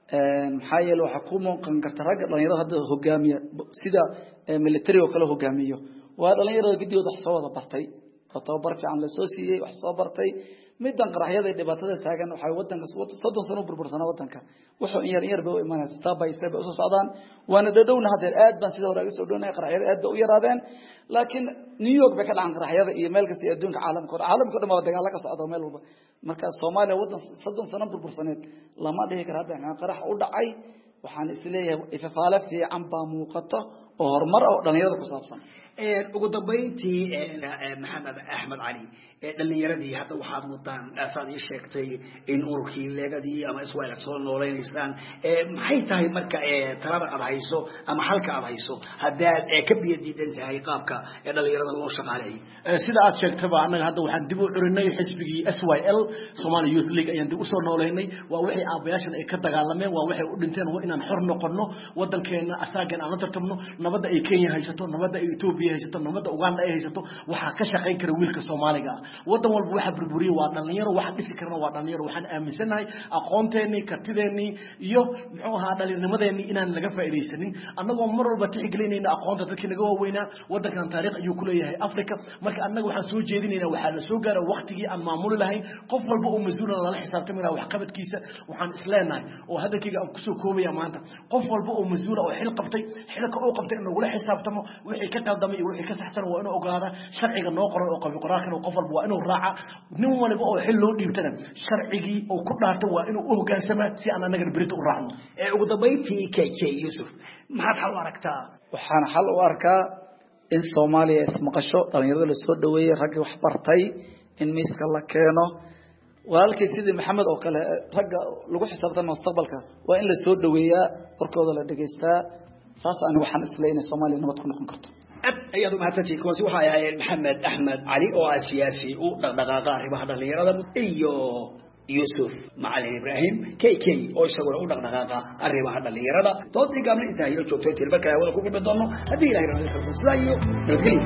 maxaa yeele waxaa ku muuqan karta ragga dhalinyarada hadda hogaamiya sida military oo kale hogaamiyo waa dhalinyarada guddigood wax soo wada bartay oo tababar fiican la soo siiyey wax soo bartay midan qaraxyada iyo dhibaatada taagan waxay wadanka soddon sano burbursanaa wadanka wuxuu in yar in yar bay u imaanayaan step by step bay usoo socdaan waana dhadhowna haddeer aad baan sida hore aga soo dhownaya qaraxyada aad bay u yaraadeen laakiin new york bay ka dhacan qaraxyada iyo meel kasta iyo adduunka caalamka o caalamka o dhan baa dagaalla ka socda meel walba marka soomaaliya waddan soddon sano burbursaneed lama dhihi kara hadda qarax u dhacay waxaan isleeyahay ifafaale fiican baa muuqato oo horumar ah oo dhalinyarada ku saabsan ugu dambeyntii maxamed axmed cali dhalinyaradii hadda waxaad wadaan asaad ii sheegtay in ururkii leegadii ama iswaa aad soo noolaynaysaan maxay tahay marka talada aad hayso ama halka aad hayso haddaad ka biyo diidan tahay qaabka dhalinyarada loo shaqaaleeyay sida aad sheegtaba annaga hadda waxaan dib u curinay xisbigii S Y L Somali Youth League ayaan dib u soo noolaynay waa wixii aabayaashan ay ka dagaalameen waa waxay u dhinteen waa inaan xor noqono wadankeena asaagan aan la tartamno nabadda ay Kenya haysato nabadda ay Ethiopia haysato nabadda Uganda ay haysato waxa ka shaqeyn kara wiilka Soomaaliga wadan walba waxa burburiyo waa dhalinyaro waxa dhisi karna waa dhalinyaro waxaan aaminsanahay aqoonteeni kartideeni iyo muxuu ahaa dhalinnimadeeni inaan laga faa'iideysanin annagoo mar walba tixgelinayna aqoonta dadka naga waaweynaa wadankan taariikh ayuu ku leeyahay Afrika marka annaga waxaan soo jeedinaynaa waxa la soo gaaray waqtigii aan maamuli lahayn qof walba oo mas'uul ah la xisaabtami lahaa wax qabadkiisa waxaan isleenahay oo hadalkayga aan ku soo koobaya maanta qof walba oo mas'uul ah oo xil qabtay xilka uu qabtay inuu la xisaabtamo wixii ka qaldamay iyo wixii ka saxsan waa inuu ogaada sharciga noo qoran oo qabi qoraalkan qof walba waa inuu raaca nin walba oo xil loo dhiibtana sharcigii oo ku dhaartay waa inuu u hoggaansama si aan anaga berito u raacno ee ugu dambeyntii K K Yusuf maxaad xal u aragtaa waxaan xal u arkaa in Soomaaliya ismaqasho dhalinyarada la soo dhaweeyay rag wax bartay in miiska la keeno walaalkii sidii maxamed oo kale ragga lagu xisaabtamo mustaqbalka waa in la soo dhaweeyaa warkooda la dhageystaa saas aan waxaan isleeyahay Soomaaliya nabad ku noqon karto ayaad u mahadsantihiin kuwaasi waxa ay ahaayeen maxamed axmed cali oo ah siyaasi u dhaqdhaqaaqa arrimaha dhalinyarada iyo yusuf macalin ibraahim K K oo isaguna u dhaqdhaqaaqa arrimaha dhalinyarada doodii gaabna intaa iyo joogto tilba kale wada ku gudbi doono haddii ilaahay raalli ka noqdo sidaa iyo nabadgelyo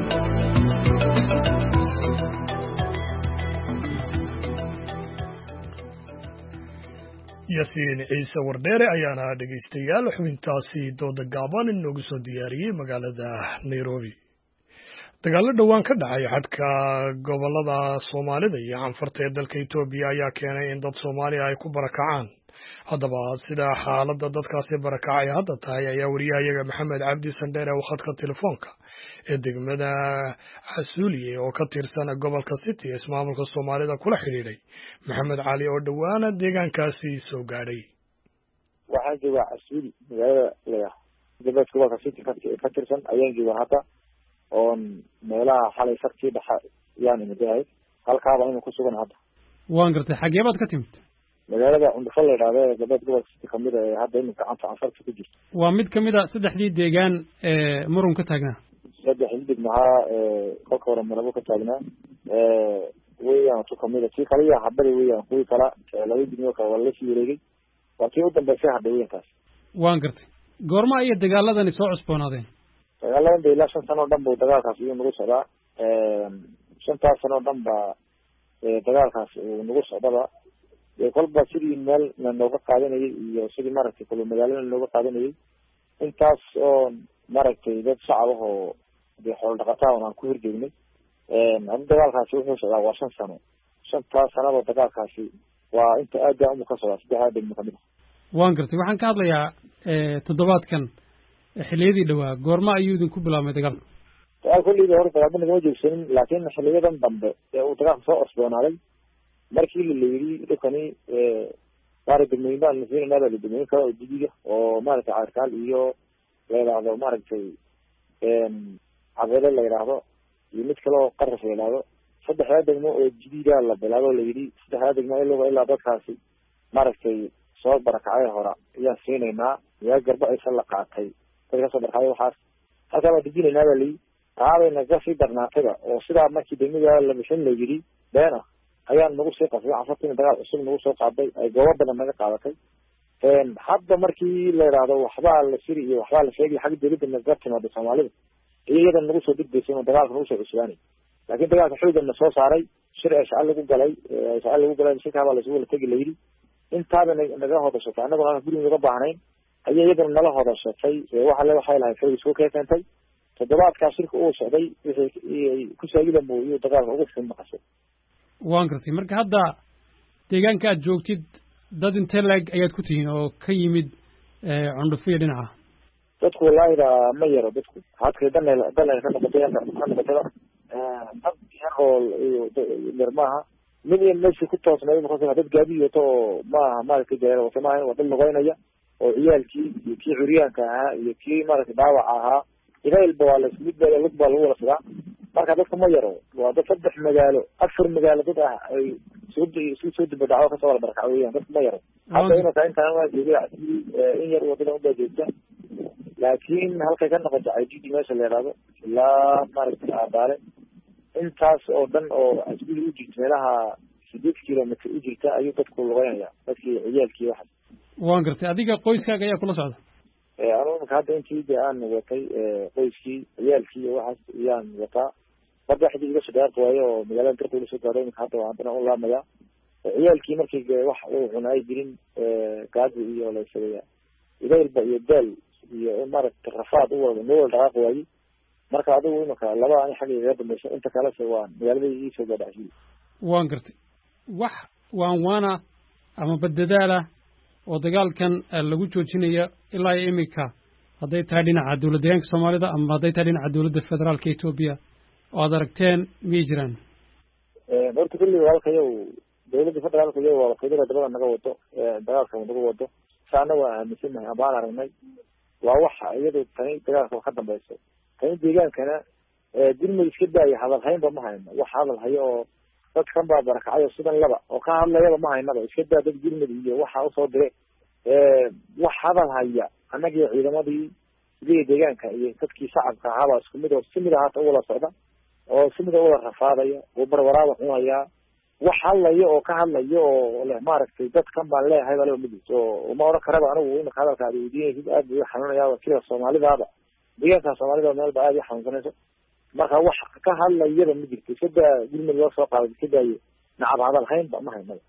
yasiin ciise wardheere ayaana dhegaystayaal xubintaasi dooda gaaban inoogu soo diyaariyey magaalada nairobi dagaallo dhowaan ka dhacay xadka gobolada soomaalida iyo canfarta ee dalka etoobiya ayaa keenay in dad soomaaliya ay ku barakacaan haddaba sida xaaladda dadkaasi barakacay hadda tahay ayaa wariyahayaga maxamed cabdi sandheere uu khadka telefoonka ee degmada casuuliye oo ka tirsan gobolka city ee ismaamulka soomaalida kula xidhiidhay maxamed cali oo dhowaana deegaankaasi soo gaadhay waxaan joogaa casuuli magaalada lea galbeedka gobolka city ka tirsan ayaan joogaa hadda oon meelaha xalay sarkii dhexa yaan imidahay halkaaba inuu ku sugan hadda waan gartay xagee baad ka timid magaalada cundufo la yidhahdo ee galbeed gobolka city kamid a ee hadda iminka canta canfarta ku jirta waa mid kamid a saddexdii deegaan ee murun ka taagnaa saddexdii degmahaa kolka hore marabo ka taagnaa weeyaan tu kamid a tii kale iya habari weeyaan kuwii kala laba degmo kale waa lasii wareegay waa tii u dambeysay hadda weyankaas waan gartay goorma ayay dagaaladani soo cusboonaadeen dagaaladan ba ilaa shan sano o dhan bu dagaalkaas iyuu nagu socdaa shantaas sano o dhan ba dagaalkaas uu nagu socdaba kolba sidii meel lanooga qaadanayay iyo sidii maaragtay kalo magaalada lanooga qaadanayay intaas oo maaragtay dad shacab ah oo dee xoolo dhaqataa on aan ku hirgeynay hadda dagaalkaasi wuxuu socdaa waa shan sano shantaas sanaba dagaalkaasi waa inta aada umu ka socdaa saddexdaa degmo kamid a waan gartay waxaan ka hadlayaa toddobaadkan xiliyadii dhawaa goorma ayuu idinku bilaabmay dagaalka dagaal kulliiba hore dagaalba nagama joogsanin laakiin xiliyadan dambe ee uu dagaalka soo cosboonaaday markii la layidhi dhulkani maara degmooyin baan nasiinanaa baa la degmooyin kale oo jidiga oo maaragtay caarkaal iyo la yidhaahdo maaragtay cabeele la yidhaahdo iyo mid kale oo qaras la yidhaahdo saddexdaa degmo oo jidida la bilaabo la yidhi saddexdaa degmo iloba ilaa dadkaasi maaragtay soo barakacay hora ayaan siinaynaa yaa garba aysan la qaatay dad kasoo barakacay waxaas halkaa baan dejinaynaa baa layidhi taabay naga sii darnaatayba oo sidaa markii degmada la bixin la yidhi been ah ayaan nagu sii qasbay cafartiina dagaal cusub nagu soo qaaday ay goobo badan naga qaadatay hadda markii la yidhaahdo waxbaa la siri iyo waxbaa la sheegay xagga dawladda naga timaada soomaalida iyo iyadan nagu soo degdeysa oo dagaalka nagu soo cusbaanay laakiin dagaalka xoogana soo saaray shir ee shaca lagu galay shaca lagu galay shirkaa baa laisugu wala tegi layidhi intaaba naga hodashatay annagoo aan guriga naga baahnayn ayay iyadana nala hodashatay waxa le waxay lahayd xoog isku keentay toddobaadkaa shirka uu socday wixii ku saagida mooyuu dagaalka ugu xun maqashay waan gartay marka hadda deegaanka aad joogtid dad intee laeg ayaad ku tihiin oo ka yimid cundhufiya dhinaca dadku walaahida ma yaro dadku hadkay danel danel ka noqotay ka noqotada dad yar oo yar maaha mid in meesha ku toosnay markaa dad gaadi wato oo maaha maaragtay jeera wato maaha waa dad lugaynaya oo ciyaalkii iyo kii curyaanka ahaa iyo kii maaragtay dhaawac ahaa ilaylba waa la isku mid baa lug baa lagu wada sidaa marka dadka ma yaro waa dad saddex magaalo afar magaalo dad ah ay soo isku soo dibadhaco kasoo wada barakac weeyaan dadka ma yaro hadda inaka intaan waa jooga in yar wadada unbaa joogta laakiin halkay ka noqoto I D D meesha la yidhaahdo ilaa maaragtay aabaale intaas oo dhan oo asbili u jirta meelaha sideed kilomitr u jirta ayuu dadku lugaynaya dadkii ciyaalkii waxas waan gartay adiga qoyskaaga ayaa kula socda anu imaka hadda intii de aan watay qoyskii ciyaalkii iyo waxaas iyaan wataa badda xidii iga shadaaq waayo oo magaalada darka ula soo gaadho imika hadda haddana u laamaya ciyaalkii markii wax uu cuna ay jirin gaadi iyo laysagaya idaylba iyo daal iyo maaragtay rafaad u wada noo wada dhaqaaq waaye marka adigu imaka laba ani xagga iga dambaysa inta kalese waa magaalada ii soo gaadhacsiye waan gartay wax waan waana ama badadaala oo dagaalkan lagu joojinayo ilaa iyo imika hadday tahay dhinaca dowlad deegaanka soomaalida ama hadday tahay dhinaca dowladda federaalka etoobiya oo aad aragteen miyay jiraan horta kulli walkayow dowladda federaalka iyo waa wakiilada dabada naga wado dagaalka naga wado saana waa aaminsanahay abaan aragnay waa waxa iyadu tani dagaalka ka dambayso tani deegaankana dilma iska daaya hadal haynba ma hayno wax hadal hayo oo dadkan baa barakacay oo sidan laba oo ka hadlayaba ma haynaba iska daa dad dilmad iyo waxa usoo diray wax hadal haya annagii ciidamadii sidii deegaanka iyo dadkii shacabka ahaaba isku mid oo si mid ahaata uwala socda oo si mid uwala rafaadaya oo barwaraaba cunayaa wax hadlayo oo ka hadlayo oo leh maaragtay dadkan baan leeyahay baa laba midis oo uma oran karaba anigu imika hadalka aad weydiinaysid aad bay xanuunayaa kida soomaalidaaba deegaanka soomaalida meelba aad i xanuunsanayso marka wax ka hadlayaba ma jirto iskadaa gurmad loo soo qaaday iska daayo nacab hadal haynba ma haynaba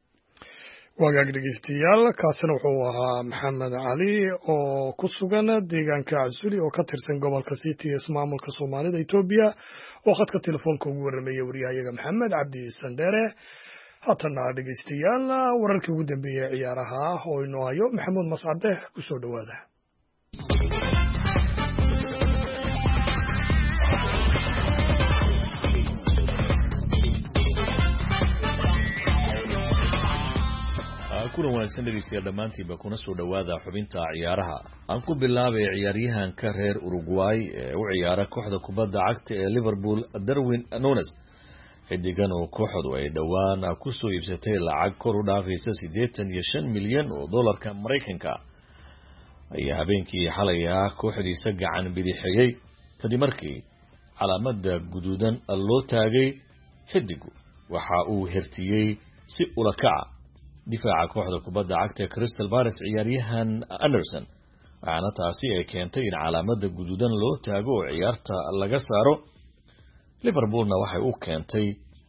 wagaag dhegeystayaal kaasina wuxuu ahaa maxamed cali oo ku sugan deegaanka casuli oo ka tirsan gobolka city ismaamulka soomaalida etoobiya oo khadka telefoonka ugu warramaya wariyahayaga maxamed cabdi sandere haatana dhegeystayaal wararkii ugu dambeeyey ciyaaraha oo inoo hayo maxamuud mascade kusoo dhawaada kulan wanaagsan dhegeystayaal dhammaantiinba kuna soo dhowaada xubinta ciyaaraha aan ku bilaabay ciyaaryahanka reer Uruguay ee u ciyaara kooxda kubadda cagta ee Liverpool Darwin Núñez xidigan oo kooxdu ay dhowaan ku soo iibsatay lacag kor u dhaafaysa siddeetan iyo shan milyan oo dollarka Mareykanka ayaa habeenkii xalay ah kooxdiisa gacan bidixiyay kadib markii calaamada guduudan loo taagay xidigu waxa uu hirtiyay si ula kaca difaaca kooxda kubadda cagta Crystal Palace ciyaaryahan Anderson waxaana taasi ay keentay in calaamada guduudan loo taago oo ciyaarta laga saaro Liverpoolna waxay u keentay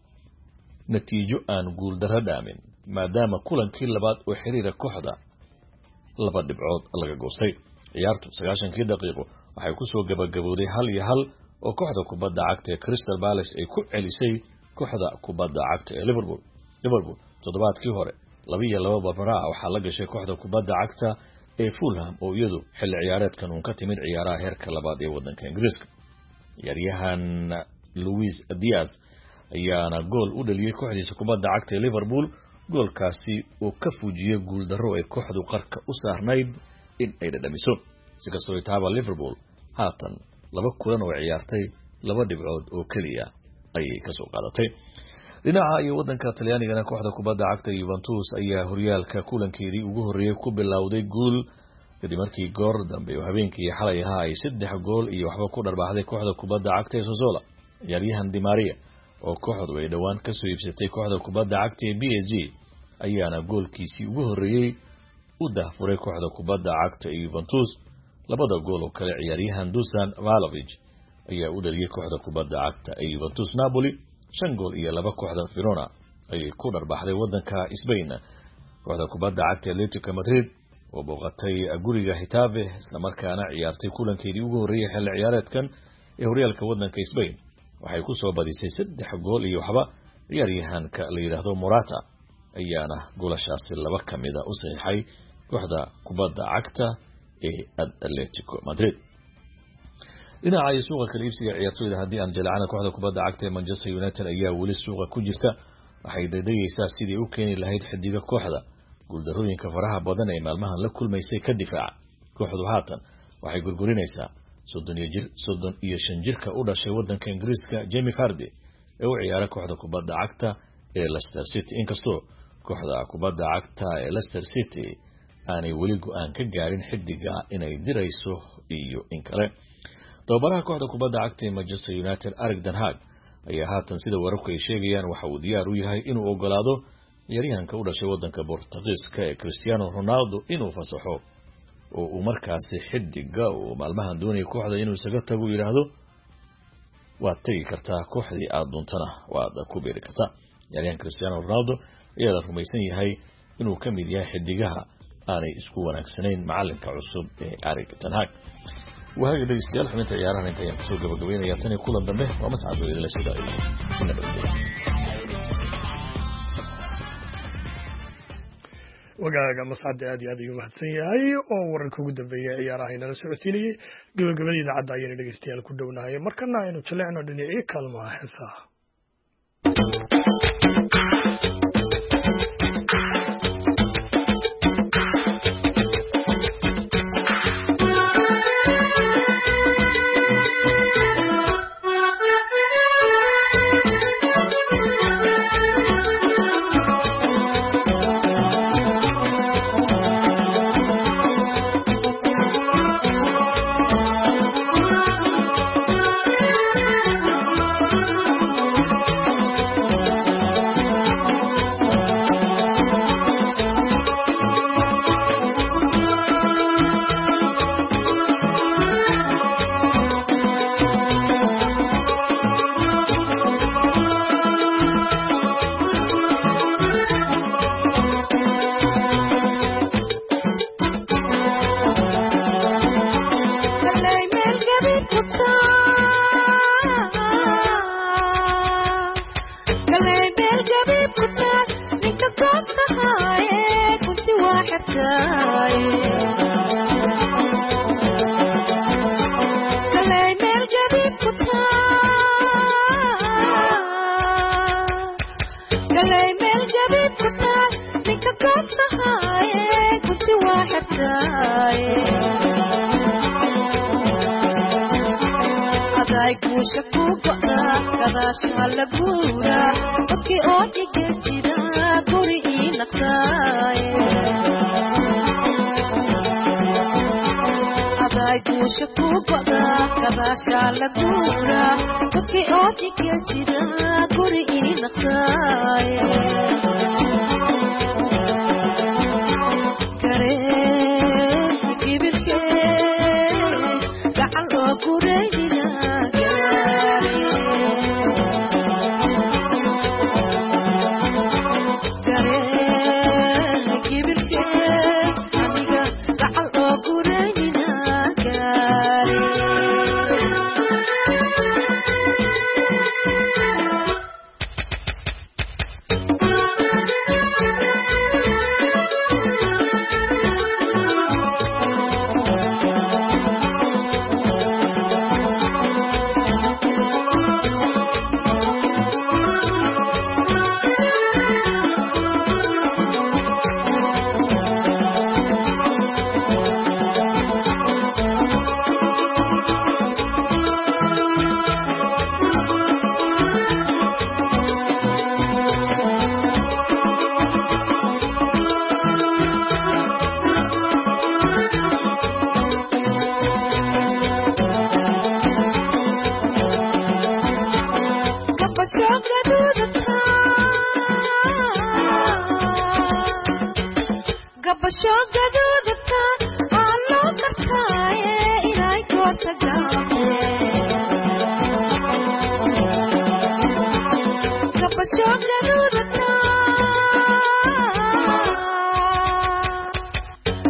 natiijo aan guul darro dhaamin maadaama kulankii labaad oo xiriira kooxda laba dhibcood laga goostay ciyaartu sagaashankii daqiiqo waxay ku soo gabagabowday hal iyo hal oo kooxda kubadda cagta Crystal Palace ay ku celisay kooxda kubadda cagta ee Liverpool Liverpool toddobaadkii hore laba iyo laba barbara waxaa la gashay kooxda kubadda cagta ee Fulham oo iyadu xilli ciyaareedkan uu ka timid ciyaaraha heerka labaad ee waddanka Ingiriiska ciyaaryahan Luis Diaz ayaana gool u dhaliyay kooxdiisa kubadda cagta ee Liverpool goolkaasi oo ka fuujiyay guul darro ay kooxdu qarka u saarnayd in ay dhadhamiso si kastoo ay taaba Liverpool haatan laba kulan oo ciyaartay laba dhibcood oo kaliya ayay ka soo qaadatay dhinaca iyo waddanka Talyaanigana kooxda kubadda cagta Juventus ayaa horyaalka kulankeedii ugu horeeyay ku bilowday guul kadib markii goor dambe oo habeenkii xalay ahaa ay saddex gool iyo waxba ku dharbaaxday kooxda kubadda cagta ee Sassuolo ciyaaryahan Di Maria oo kooxdu ay dhawaan ka soo iibsatay kooxda kubadda cagta ee P S G ayaana goolkiisii ugu horeeyay u dahfuray kooxda kubadda cagta ee Juventus labada gool oo kale ciyaaryahan Dusan Vlahovic ayaa u dhaliyay kooxda kubadda cagta ee Juventus. Napoli shan gool iyo laba kooxda Verona ay ku dharbaxday waddanka Spain kooxda kubadda cagta Atletico Madrid oo booqatay guriga Hitabe isla markaana ciyaartay kulankeedii ugu horeeyay xilli ciyaareedkan ee horyaalka waddanka Spain waxay ku soo badisay saddex gool iyo waxba ciyaaryahanka la yiraahdo Morata ayaana goolashaasi laba kamid ah u saxiixay kooxda kubadda cagta ee Atletico Madrid. dhinaca suuqa kala iibsiga ciyaartoyda haddii aan jalacana kooxda kubadda cagta ee Manchester United ayaa weli suuqa ku jirta waxay dadayaysaa sidii u keeni lahayd xidiga kooxda guuldarooyinka faraha badan ee maalmahan la kulmaysay ka difaaca. kooxdu haatan waxay gurgurinaysaa soddon iyo shan jirka u dhashay waddanka Ingiriiska Jamie Vardy ee u ciyaara kooxda kubadda cagta ee Leicester City. inkastoo kooxda kubadda cagta ee Leicester City aanay weli go'aan ka gaarin xidiga inay dirayso iyo in kale. tababaraha kooxda kubadda cagta ee Manchester United Erik ten Hag ayaa haatan sida wararku ay sheegayaan waxa uu diyaar u yahay inuu ogolaado ciyaaryahanka u dhashay waddanka Portugiiska ee Cristiano Ronaldo inuu fasaxo oo uu markaasi xidiga oo maalmahan doonaya kooxda inuu isaga tago yiraahdo waad tagi kartaa kooxdii aad doontana waad ku beeri kartaa. ciyaaryahanka Cristiano Ronaldo ayaa la rumaysan yahay inuu ka mid yahay xidigaha aanay isku wanaagsanayn macalinka cusub ee Erik ten Hag. وهذا الاستيال حمد عيارها انت ينقصوا قبل قبين يعطيني كل ضمه ومسعد إلى الأشياء كنا بنقول وقاعد مسعد هذه هذه ومحسنية هاي أو وركوب الدبيع عيارها هنا السعودية قبل قبل إذا عدا عين الاستيال كلنا هاي مركنا إنه طلعنا دنيا إيه كلمة حسها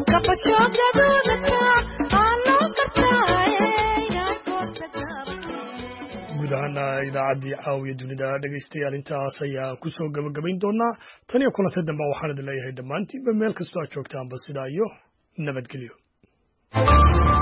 guud ahaana idaacaddii caawiya dunida dhegaystayaal intaas ayaa kusoo gabagabayn doonaa tan iyo kulanta dambe waxaan idin leeyahay dhammaantiinba meel kastoo aad joogtaanba sidaa iyo nabadgelyo